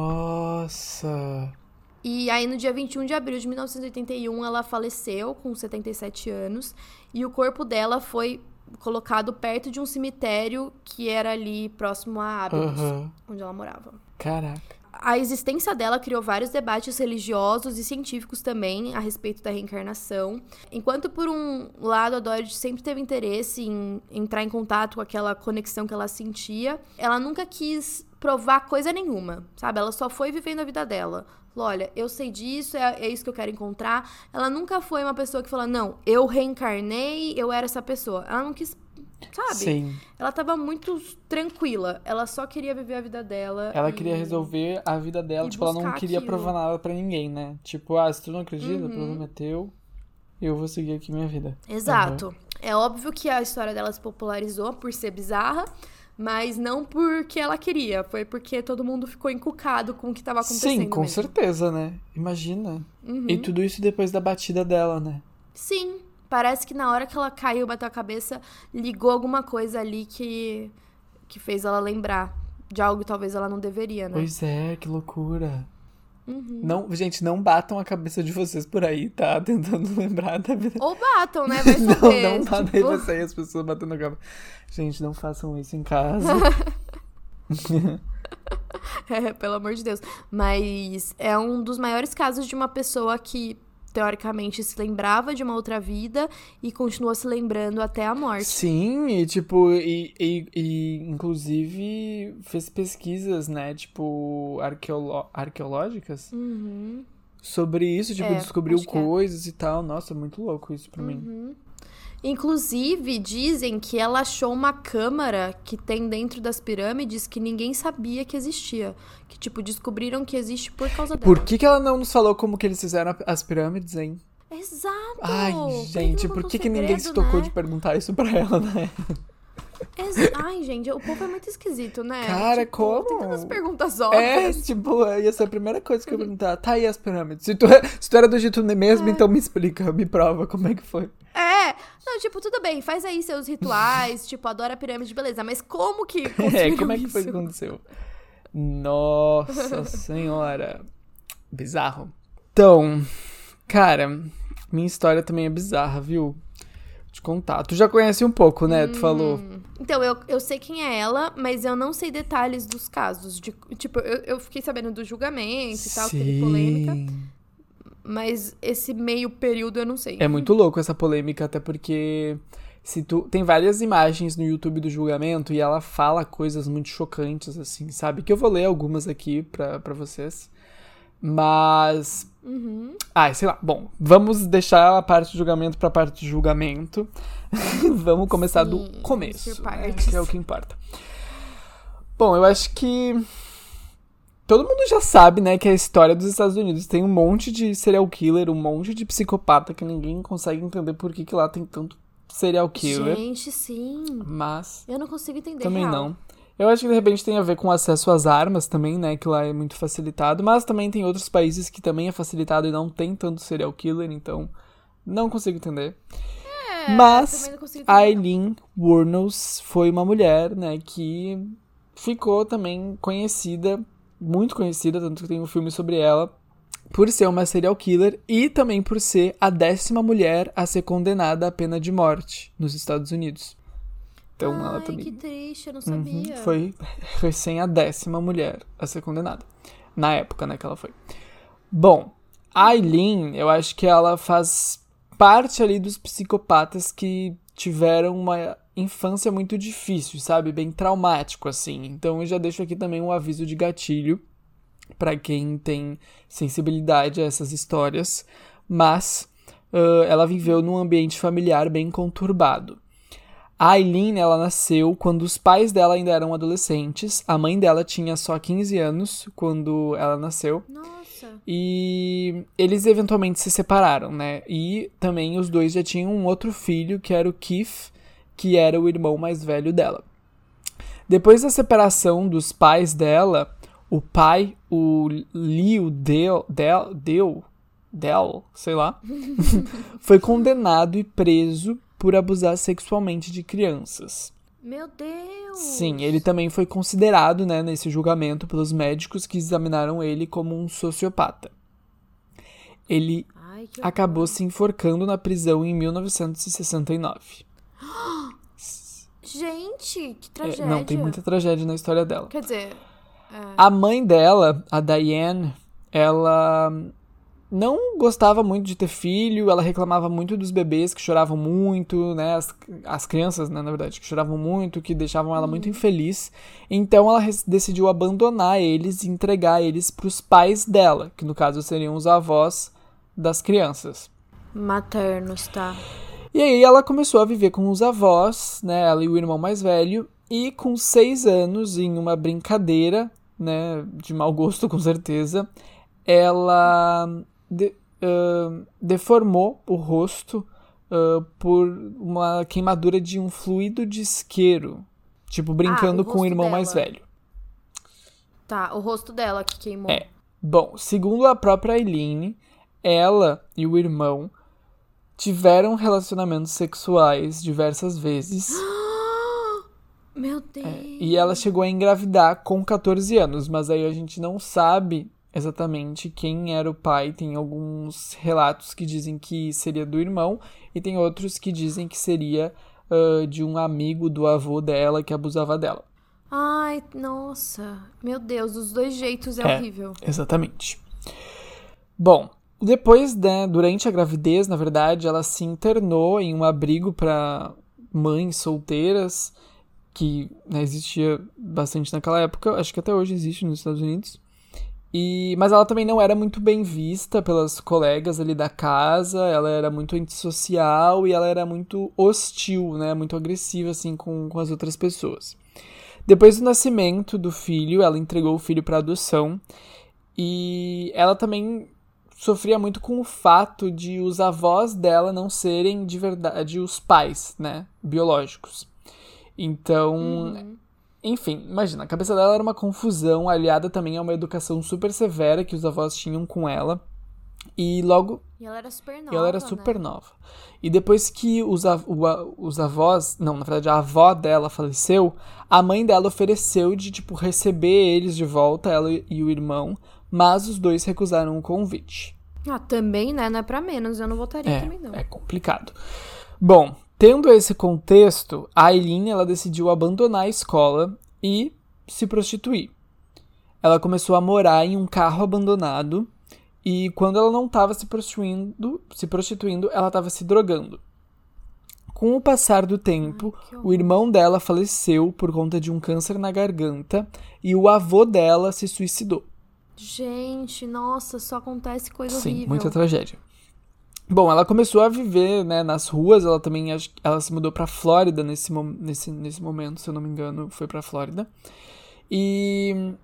Nossa! E aí, no dia vinte e um de abril de mil novecentos e oitenta e um, ela faleceu com setenta e sete anos. E o corpo dela foi colocado perto de um cemitério que era ali próximo a Ábidos, uhum. onde ela morava. Caraca. A existência dela criou vários debates religiosos e científicos também a respeito da reencarnação. Enquanto, por um lado, a Dorothy sempre teve interesse em entrar em contato com aquela conexão que ela sentia, ela nunca quis provar coisa nenhuma, sabe? Ela só foi vivendo a vida dela. Falou, olha, eu sei disso, é, é isso que eu quero encontrar. Ela nunca foi uma pessoa que falou, não, eu reencarnei, eu era essa pessoa. Ela não quis, sabe? Sim. Ela tava muito tranquila. Ela só queria viver a vida dela. Ela e... queria resolver a vida dela. Tipo, ela não queria aquilo. provar nada pra ninguém, né? Tipo, ah, se tu não acredita, Uhum. o problema é teu. Eu vou seguir aqui minha vida. Exato. Uhum. É óbvio que a história dela se popularizou por ser bizarra, mas não porque ela queria. Foi porque todo mundo ficou encucado com o que tava acontecendo. Sim, com mesmo. certeza, né? Imagina. Uhum. E tudo isso depois da batida dela, né? Sim. Parece que na hora que ela caiu, bateu a cabeça, ligou alguma coisa ali que, que fez ela lembrar de algo que talvez ela não deveria, né? Pois é, que loucura. Uhum. Não, gente, não batam a cabeça de vocês por aí, tá? Tentando lembrar da vida. Ou batam, né? Vai saber. Não, não batem tipo... você e as pessoas batendo a cabeça. Gente, não façam isso em casa. É, pelo amor de Deus. Mas é um dos maiores casos de uma pessoa que, teoricamente, se lembrava de uma outra vida e continua se lembrando até a morte. Sim, e tipo, e, e, e inclusive fez pesquisas, né, tipo, arqueolo- arqueológicas Uhum. sobre isso, tipo, É, descobriu acho que é. coisas e tal. Nossa, muito louco isso pra mim. Uhum. Inclusive, dizem que ela achou uma câmara que tem dentro das pirâmides que ninguém sabia que existia. Que, tipo, descobriram que existe por causa dela. Por que que ela não nos falou como que eles fizeram as pirâmides, hein? Exato! Ai, gente, por que que ninguém se segredo, tocou né? de perguntar isso pra ela, né? Ex- Ai, gente, o povo é muito esquisito, né? Cara, tipo, como? Tem tantas perguntas É, óbvias. tipo, ia ser a primeira coisa que eu ia perguntar. Tá aí as pirâmides. Se tu, se tu era do Egito mesmo, É. então me explica, me prova como é que foi. É, não, tipo, tudo bem, faz aí seus rituais, tipo, adora a pirâmide, beleza, mas como que É, conseguiram como é que foi isso? que aconteceu? Nossa senhora. Bizarro. Então, cara, minha história também é bizarra, viu? Vou te contar. Tu já conhece um pouco, né? Tu falou. Então, eu, eu sei quem é ela, mas eu não sei detalhes dos casos. De, tipo, eu, eu fiquei sabendo do julgamento e tal, que teve polêmica. Mas esse meio período eu não sei. É muito louco essa polêmica, até porque se tu tem várias imagens no YouTube do julgamento e ela fala coisas muito chocantes, assim, sabe? Que eu vou ler algumas aqui pra, pra vocês. Mas... Uhum. Ai, sei lá. Bom, vamos deixar a parte de julgamento pra parte de julgamento. Vamos começar Sim, do começo, por né? partes. Que é o que importa. Bom, eu acho que... todo mundo já sabe, né, que a história dos Estados Unidos tem um monte de serial killer, um monte de psicopata que ninguém consegue entender por que, que lá tem tanto serial killer. Gente, sim. Mas Eu não consigo entender. também real. não. Eu acho que de repente tem a ver com o acesso às armas também, né, que lá é muito facilitado. Mas também tem outros países que também é facilitado e não tem tanto serial killer, então não consigo entender. É, Mas também não consigo a entender, não. Aileen Wuornos foi uma mulher, né, que ficou também conhecida, muito conhecida, tanto que tem um filme sobre ela, por ser uma serial killer e também por ser a décima mulher a ser condenada à pena de morte nos Estados Unidos. Então Ai, ela também que triste, eu não Uhum, sabia. foi recém a décima mulher a ser condenada. Na época, né, que ela foi. Bom, a Aileen, eu acho que ela faz parte ali dos psicopatas que tiveram uma infância muito difícil, sabe? Bem traumático, assim. Então eu já deixo aqui também um aviso de gatilho pra quem tem sensibilidade a essas histórias. Mas uh, ela viveu num ambiente familiar bem conturbado. A Aileen, ela nasceu quando os pais dela ainda eram adolescentes. A mãe dela tinha só quinze anos quando ela nasceu. Nossa. E eles eventualmente se separaram, né? E também os dois já tinham um outro filho, que era o Keith, que era o irmão mais velho dela. Depois da separação dos pais dela, o pai, o Leo Dale, Dale, Dale, Dale sei lá, foi condenado e preso por abusar sexualmente de crianças. Meu Deus. Sim, ele também foi considerado, né, nesse julgamento pelos médicos que examinaram ele como um sociopata. Ele Ai, que acabou horror. se enforcando na prisão em mil novecentos e sessenta e nove. Gente, que É, tragédia. não, tem muita tragédia na história dela. Quer dizer, A mãe dela, a Diane, ela não gostava muito de ter filho, ela reclamava muito dos bebês que choravam muito, né, as, as crianças, né, na verdade, que choravam muito, que deixavam ela muito infeliz. Então ela res- decidiu abandonar eles e entregar eles para os pais dela, que no caso seriam os avós das crianças. maternos, tá? E aí ela começou a viver com os avós, né, ela e o irmão mais velho, e com seis anos, em uma brincadeira, né, de mau gosto com certeza, ela de- ah, deformou o rosto ah, por uma queimadura de um fluido de isqueiro, tipo, brincando o com o rosto irmão mais dela. velho. Tá, o rosto dela que queimou. É. Bom, segundo a própria Aileen, ela e o irmão tiveram relacionamentos sexuais diversas vezes. Meu Deus. E ela chegou a engravidar com catorze anos, mas aí a gente não sabe exatamente quem era o pai. Tem alguns relatos que dizem que seria do irmão e tem outros que dizem que seria uh, de um amigo do avô dela que abusava dela. Ai, nossa. Meu Deus, dos dois jeitos é, É. horrível. Exatamente. Bom, depois, né, durante a gravidez, na verdade, ela se internou em um abrigo para mães solteiras, que, né, existia bastante naquela época, acho que até hoje existe nos Estados Unidos. E, mas ela também não era muito bem vista pelas colegas ali da casa, ela era muito antissocial e ela era muito hostil, né, muito agressiva assim com, com as outras pessoas. Depois do nascimento do filho, ela entregou o filho para adoção e ela também sofria muito com o fato de os avós dela não serem de verdade os pais, né, biológicos. Então, Uhum. enfim, imagina, a cabeça dela era uma confusão, aliada também a uma educação super severa que os avós tinham com ela. E logo E ela era super nova, ela era né? super nova. E depois que os, av- o a- os avós, não, na verdade a avó dela faleceu, a mãe dela ofereceu de, tipo, receber eles de volta, ela e o irmão, mas os dois recusaram o convite. Ah, também, né? Não é pra menos. Eu não votaria É, também, não. é complicado. Bom, tendo esse contexto, a Aileen, ela decidiu abandonar a escola e se prostituir. Ela começou a morar em um carro abandonado e quando ela não estava se prostituindo, se prostituindo, ela estava se drogando. Com o passar do tempo, Ai, que o horror. irmão dela faleceu por conta de um câncer na garganta e o avô dela se suicidou. Gente, nossa, só acontece coisa Sim, horrível. muita tragédia. Bom, ela começou a viver, né, nas ruas, ela também, acho que ela se mudou pra Flórida nesse, mo- nesse, nesse momento, se eu não me engano, foi pra Flórida. E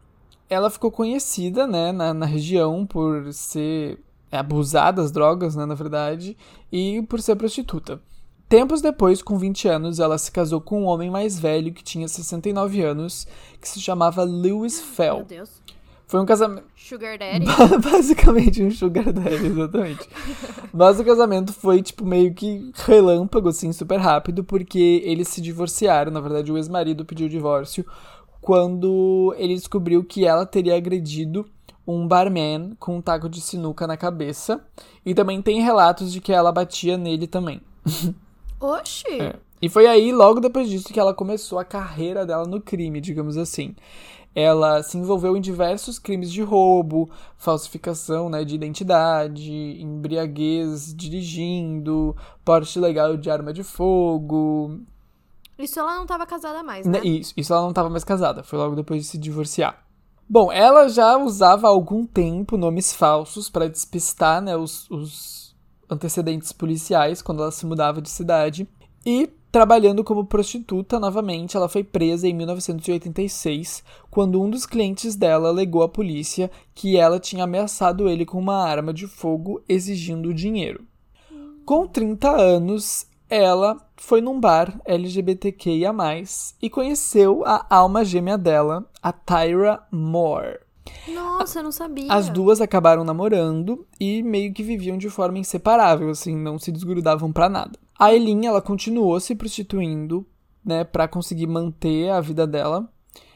ela ficou conhecida, né, na, na região por ser abusar das drogas, né, na verdade, e por ser prostituta. Tempos depois, com vinte anos, ela se casou com um homem mais velho que tinha sessenta e nove anos, que se chamava Lewis Fell. Meu Deus. Foi um casamento... Sugar Daddy? Basicamente um sugar daddy, exatamente. Mas o casamento foi, tipo, meio que relâmpago, assim, super rápido, porque eles se divorciaram. Na verdade, o ex-marido pediu o divórcio quando ele descobriu que ela teria agredido um barman com um taco de sinuca na cabeça. E também tem relatos de que ela batia nele também. Oxi! É. E foi aí, logo depois disso, que ela começou a carreira dela no crime, digamos assim. Ela se envolveu em diversos crimes de roubo, falsificação, né, de identidade, embriaguez dirigindo, porte ilegal de arma de fogo. Isso ela não estava casada mais, né? Isso, isso ela não estava mais casada, foi logo depois de se divorciar. Bom, ela já usava há algum tempo nomes falsos para despistar, né, os, os antecedentes policiais quando ela se mudava de cidade. E trabalhando como prostituta novamente, ela foi presa em mil novecentos e oitenta e seis, quando um dos clientes dela alegou à polícia que ela tinha ameaçado ele com uma arma de fogo exigindo dinheiro. Com trinta anos, ela foi num bar L G B T Q I A mais, e conheceu a alma gêmea dela, a Tyra Moore. Nossa, eu não sabia. As duas acabaram namorando e meio que viviam de forma inseparável, assim, não se desgrudavam pra nada. A Eileen, ela continuou se prostituindo, né, pra conseguir manter a vida dela.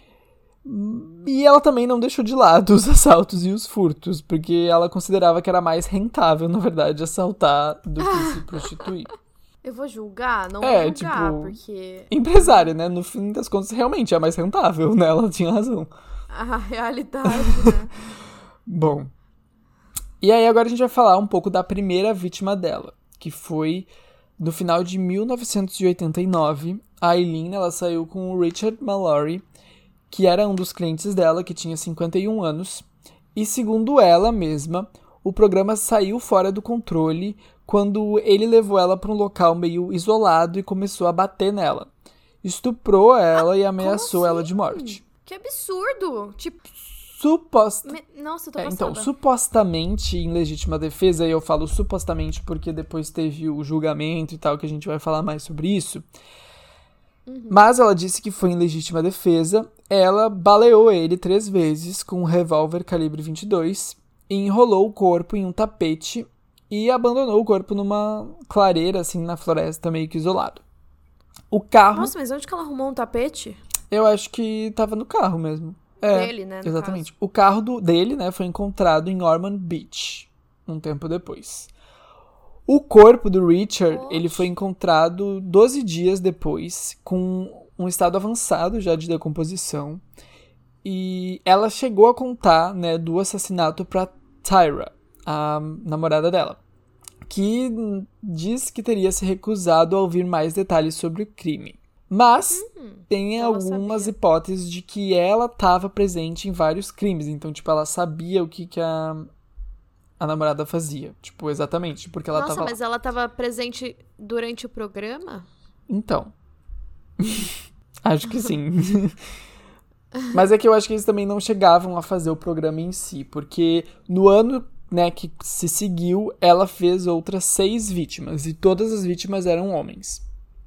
E ela também não deixou de lado os assaltos e os furtos, porque ela considerava que era mais rentável, na verdade, assaltar do que Ah. se prostituir. Eu vou julgar? Não É, vou julgar, tipo, porque Empresária, né? No fim das contas, realmente é mais rentável, né? Ela tinha razão. a realidade, né? Bom, e aí agora a gente vai falar um pouco da primeira vítima dela, que foi no final de mil novecentos e oitenta e nove. A Eileen, ela saiu com o Richard Mallory, que era um dos clientes dela, que tinha cinquenta e um anos, e segundo ela mesma, o programa saiu fora do controle quando ele levou ela para um local meio isolado e começou a bater nela. Estuprou ela e ameaçou Como ela assim? de morte. Que absurdo! Tipo, Suposta... me- nossa, eu tô É, passada. então, supostamente em legítima defesa, e eu falo supostamente porque depois teve o julgamento e tal, que a gente vai falar mais sobre isso. Uhum. Mas ela disse que foi em legítima defesa. Ela baleou ele três vezes com um revólver calibre vinte e dois e enrolou o corpo em um tapete e abandonou o corpo numa clareira, assim, na floresta, meio que isolado. O carro, Nossa, mas onde que ela arrumou um tapete? eu acho que tava no carro mesmo. É, Dele, né, no exatamente. O carro do, dele, né, foi encontrado em Ormond Beach, um tempo depois. O corpo do Richard, Oxe. ele foi encontrado doze dias depois, com um estado avançado já de decomposição. E ela chegou a contar, né, do assassinato pra Tyra, a namorada dela, que diz que teria se recusado a ouvir mais detalhes sobre o crime. Mas Hum, tem ela algumas sabia. hipóteses de que ela estava presente em vários crimes. Então, tipo, ela sabia o que, que a, a namorada fazia. Tipo, exatamente, porque ela Nossa, tava mas lá. ela tava presente durante o programa? Então. Acho que sim. Mas é que eu acho que eles também não chegavam a fazer o programa em si. Porque no ano, né, que se seguiu, ela fez outras seis vítimas. E todas as vítimas eram homens.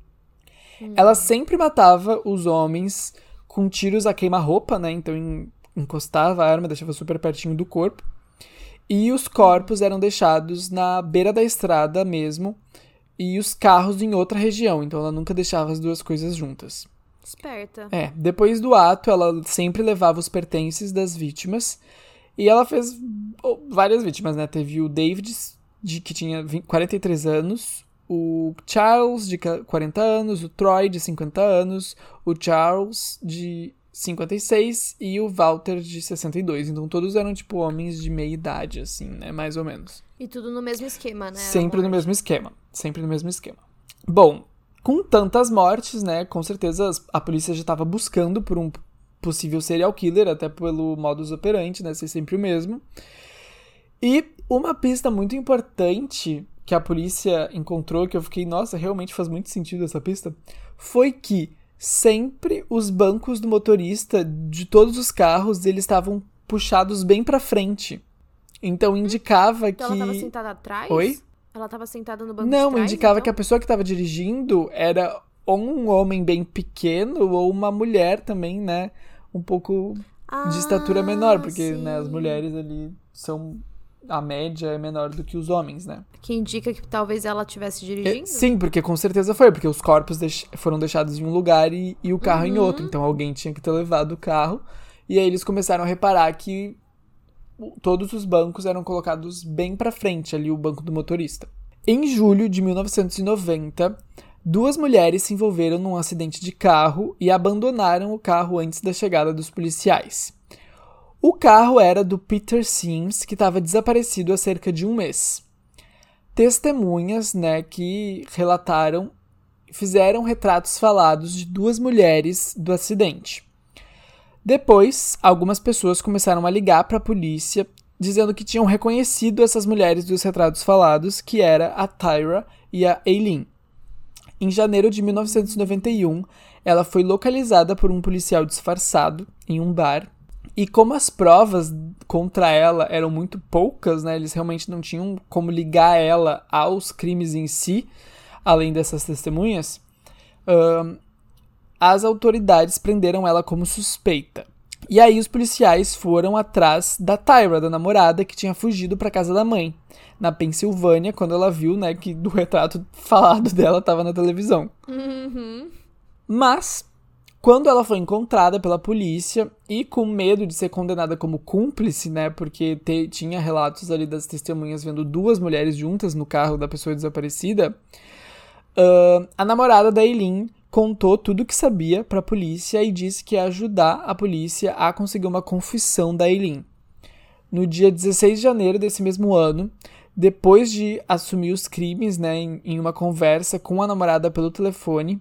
Ela sempre matava os homens com tiros a queima-roupa, né? Então en- encostava a arma, deixava super pertinho do corpo. E os corpos eram deixados na beira da estrada mesmo. E os carros em outra região. Então ela nunca deixava as duas coisas juntas. Esperta. É, depois do ato, ela sempre levava os pertences das vítimas. E ela fez oh, várias vítimas, né? Teve o David, de, que tinha vinte quarenta e três anos. O Charles, de quarenta anos, o Troy, de cinquenta anos, o Charles, de cinquenta e seis, e o Walter, de sessenta e dois. Então, todos eram, tipo, homens de meia idade, assim, né? Mais ou menos. E tudo no mesmo esquema, né? Sempre no amor? mesmo esquema. Sempre no mesmo esquema. Bom, com tantas mortes, né? Com certeza a polícia já estava buscando por um possível serial killer, até pelo modus operandi, né? Ser sempre o mesmo. E uma pista muito importante que a polícia encontrou, que eu fiquei, nossa, realmente faz muito sentido essa pista, foi que sempre os bancos do motorista de todos os carros, eles estavam puxados bem pra frente. Então indicava então que... ela tava sentada atrás? Oi? Ela tava sentada no banco Não, de trás, indicava então? que a pessoa que tava dirigindo era ou um homem bem pequeno ou uma mulher também, né? Um pouco ah, de estatura menor, porque sim. né, as mulheres ali são... A média é menor do que os homens, né? Que indica que talvez ela estivesse dirigindo? É, sim, porque com certeza foi, porque os corpos deix- foram deixados em um lugar e, e o carro Uhum. em outro. Então alguém tinha que ter levado o carro. E aí eles começaram a reparar que todos os bancos eram colocados bem pra frente, ali o banco do motorista. Em julho de mil novecentos e noventa, duas mulheres se envolveram num acidente de carro e abandonaram o carro antes da chegada dos policiais. O carro era do Peter Sims, que estava desaparecido há cerca de um mês. Testemunhas, né, que relataram, fizeram retratos falados de duas mulheres do acidente. Depois, algumas pessoas começaram a ligar para a polícia, dizendo que tinham reconhecido essas mulheres dos retratos falados, que era a Tyra e a Aileen. Em janeiro de mil novecentos e noventa e um, ela foi localizada por um policial disfarçado em um bar. E como as provas contra ela eram muito poucas, né, eles realmente não tinham como ligar ela aos crimes em si, além dessas testemunhas, uh, as autoridades prenderam ela como suspeita. E aí os policiais foram atrás da Tyra, da namorada, que tinha fugido para casa da mãe, na Pensilvânia, quando ela viu, né, que o retrato falado dela estava na televisão. Uhum. Mas... quando ela foi encontrada pela polícia e com medo de ser condenada como cúmplice, né, porque te, tinha relatos ali das testemunhas vendo duas mulheres juntas no carro da pessoa desaparecida, uh, a namorada da Aileen contou tudo o que sabia para a polícia e disse que ia ajudar a polícia a conseguir uma confissão da Aileen. No dia dezesseis de janeiro desse mesmo ano, depois de assumir os crimes, né, em, em uma conversa com a namorada pelo telefone,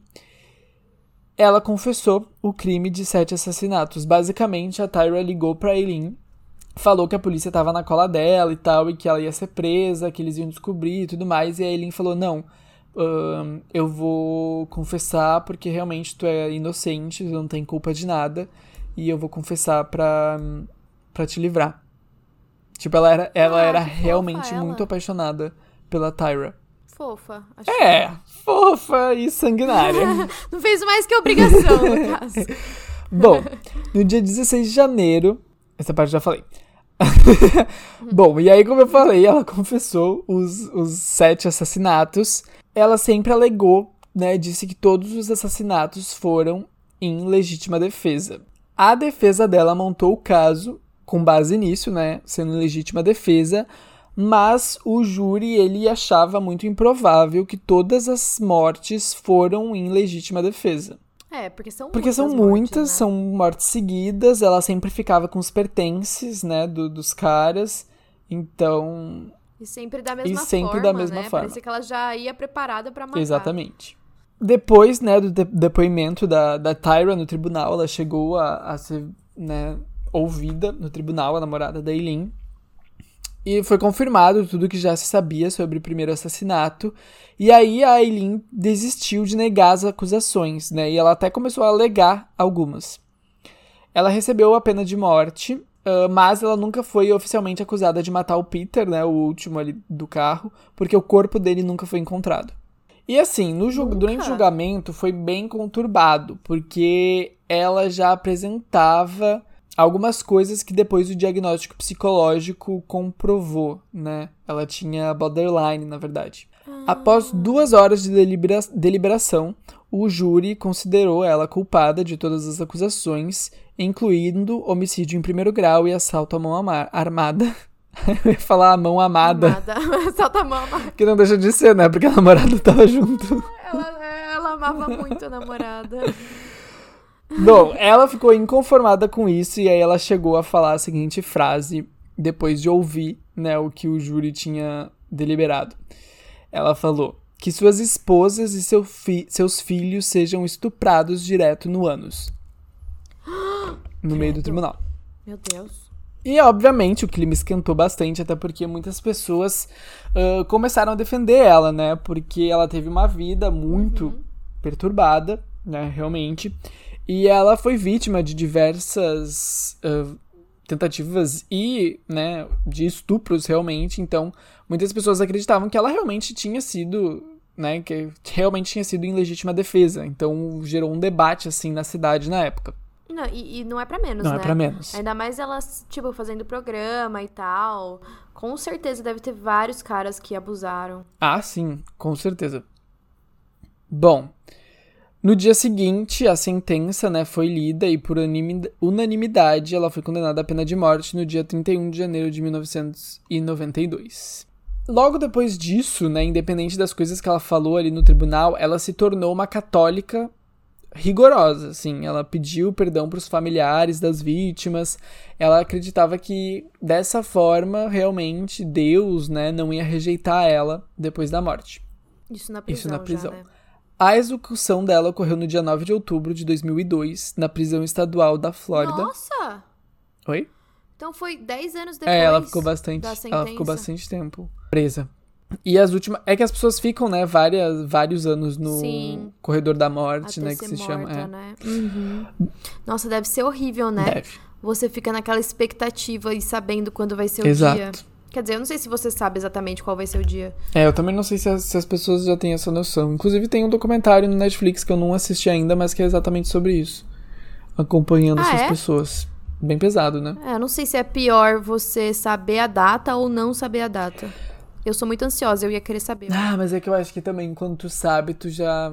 ela confessou o crime de sete assassinatos. Basicamente, a Tyra ligou pra Aileen, falou que a polícia tava na cola dela e tal, e que ela ia ser presa, que eles iam descobrir e tudo mais. E a Aileen falou, não, um, eu vou confessar porque realmente tu é inocente, tu não tem culpa de nada, e eu vou confessar pra, pra te livrar. Tipo, ela era, ela Ah, era que fofa realmente ela. muito apaixonada pela Tyra. Fofa. Acho É, fofa e sanguinária. Não fez mais que obrigação, no caso. Bom, no dia dezesseis de janeiro... Essa parte eu já falei. Bom, e aí, como eu falei, ela confessou os, os sete assassinatos. Ela sempre alegou, né, disse que todos os assassinatos foram em legítima defesa. A defesa dela montou o caso com base nisso, né, sendo legítima defesa, mas o júri, ele achava muito improvável que todas as mortes foram em legítima defesa. É, porque são Porque muitas são mortes, muitas, né? são mortes seguidas, ela sempre ficava com os pertences, né, do, dos caras, então... E sempre da mesma E sempre forma, da mesma né? forma. Parecia que ela já ia preparada pra matar. Exatamente. Depois, né, do de- depoimento da, da Tyra no tribunal, ela chegou a, a ser, né, ouvida no tribunal, a namorada da Aileen. E foi confirmado tudo que já se sabia sobre o primeiro assassinato. E aí a Aileen desistiu de negar as acusações, né? E ela até começou a alegar algumas. Ela recebeu a pena de morte, uh, mas ela nunca foi oficialmente acusada de matar o Peter, né? O último ali do carro, porque o corpo dele nunca foi encontrado. E assim, no julg- durante o julgamento foi bem conturbado, porque ela já apresentava algumas coisas que depois o diagnóstico psicológico comprovou, né? Ela tinha borderline, na verdade. Ah. Após duas horas de delibera- deliberação, o júri considerou ela culpada de todas as acusações, incluindo homicídio em primeiro grau e assalto à mão ama- armada. Eu ia falar a mão amada. Amada. Assalto à mão amada. Que não deixa de ser, né? Porque a namorada tava junto. Ela, ela amava muito a namorada. Bom, ela ficou inconformada com isso e aí ela chegou a falar a seguinte frase depois de ouvir, né, o que o júri tinha deliberado. Ela falou que suas esposas e seu fi- seus filhos sejam estuprados direto no ânus. No meio do tribunal. Meu Deus. E, obviamente, o clima esquentou bastante, até porque muitas pessoas uh, começaram a defender ela, né? Porque ela teve uma vida muito uhum. perturbada, né? Realmente. E ela foi vítima de diversas uh, tentativas e, né, de estupros realmente. Então, muitas pessoas acreditavam que ela realmente tinha sido, né, que realmente tinha sido em legítima defesa. Então, gerou um debate, assim, na cidade na época. Não, e, e não é pra menos, não né? Não é pra menos. Ainda mais elas, tipo, fazendo programa e tal. Com certeza deve ter vários caras que abusaram. Ah, sim, com certeza. Bom, no dia seguinte, a sentença, né, foi lida e por unanimidade ela foi condenada à pena de morte no dia trinta e um de janeiro de mil novecentos e noventa e dois. Logo depois disso, né, independente das coisas que ela falou ali no tribunal, ela se tornou uma católica rigorosa, assim. Ela pediu perdão para os familiares das vítimas. Ela acreditava que dessa forma, realmente, Deus, né, não ia rejeitar ela depois da morte. Isso na prisão, Isso na prisão. já, né? A execução dela ocorreu no dia nove de outubro de dois mil e dois, na prisão estadual da Flórida. Nossa! Oi? Então foi dez anos depois. É, ela ficou bastante, da sentença. ela ficou bastante tempo presa. E as últimas, é que as pessoas ficam, né, várias, vários anos no Sim. corredor da morte, Até né, que ser se morta, chama, é. né? Uhum. Nossa, deve ser horrível, né? Deve. Você fica naquela expectativa e sabendo quando vai ser o Exato. dia. Quer dizer, eu não sei se você sabe exatamente qual vai ser o dia. É, eu também não sei se as, se as pessoas já têm essa noção. Inclusive tem um documentário no Netflix que eu não assisti ainda, mas que é exatamente sobre isso. Acompanhando Ah, essas é? pessoas. Bem pesado, né? É, eu não sei se é pior você saber a data ou não saber a data. Eu sou muito ansiosa, eu ia querer saber. Ah, mas é que eu acho que também quando tu sabe, tu já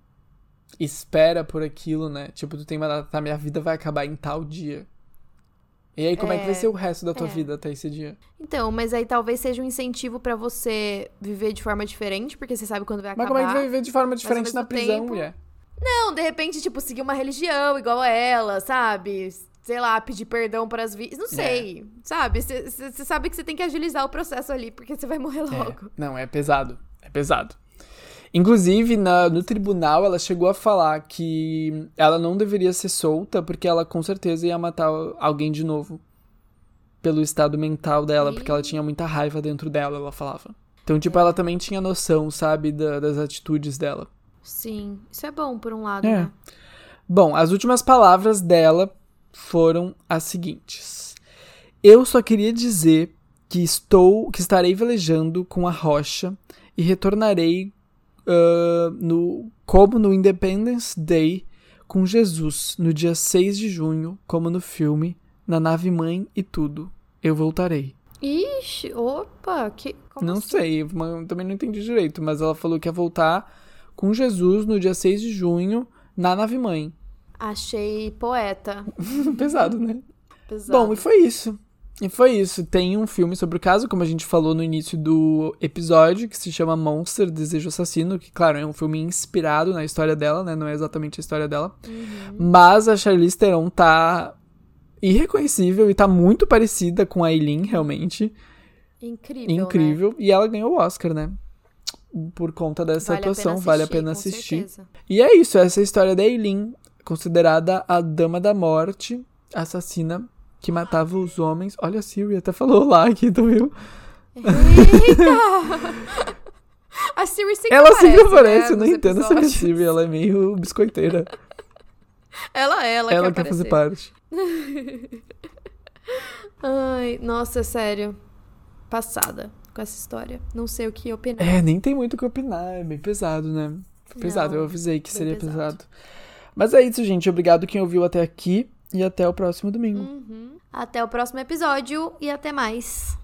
espera por aquilo, né? Tipo, tu tem uma data, tá, minha vida vai acabar em tal dia. E aí, como é, é que vai ser o resto da tua é. vida até esse dia? Então, mas aí talvez seja um incentivo pra você viver de forma diferente, porque você sabe quando vai Mas acabar. como é que vai viver de forma diferente na mesmo prisão, tempo- mulher? Não, de repente, tipo, seguir uma religião igual a ela, sabe? Sei lá, pedir perdão pras vítimas. Não sei, sabe? Você sabe que você tem que agilizar o processo ali, porque você vai morrer logo. É, não, é pesado. É pesado. Inclusive, na, no tribunal, ela chegou a falar que ela não deveria ser solta, porque ela com certeza ia matar alguém de novo. Pelo estado mental dela, Ih. porque ela tinha muita raiva dentro dela, ela falava. Então, tipo, ela também tinha noção, sabe, da, das atitudes dela. Sim, isso é bom por um lado, É. né? Bom, as últimas palavras dela foram as seguintes. Eu só queria dizer que estou, que estarei velejando com a rocha e retornarei uh, no, como no Independence Day com Jesus no dia seis de junho, como no filme, na nave mãe e tudo. Eu voltarei. Ixi, opa, que... como não assim? sei, eu também não entendi direito, mas ela falou que ia voltar com Jesus no dia seis de junho na nave mãe. Achei poeta. Pesado, né? Pesado. Bom, e foi isso. E foi isso. Tem um filme sobre o caso, como a gente falou no início do episódio, que se chama Monster, Desejo Assassino, que, claro, é um filme inspirado na história dela, né? Não é exatamente a história dela. Uhum. Mas a Charlize Theron tá irreconhecível e tá muito parecida com a Aileen, realmente. Incrível, Incrível. né? E ela ganhou o Oscar, né? Por conta dessa Vale a atuação, pena vale a assistir, pena com assistir. certeza. E é isso, essa é a história da Aileen, considerada a dama da morte, assassina que matava os homens. Olha, a Siri até falou lá aqui, tu viu? Eita! A Siri sempre Ela aparece, sempre aparece, né, eu não nos entendo essa episódios. Siri, ela é meio biscoiteira. Ela, ela, Ela quer quer fazer aparecer. parte. Ai, nossa, sério. Passada com essa história. Não sei o que opinar. É, nem tem muito o que opinar, é bem pesado, né? Pesado, Não, eu avisei que bem seria pesado. pesado. Mas é isso, gente, obrigado quem ouviu até aqui e até o próximo domingo. Uhum. Até o próximo episódio e até mais.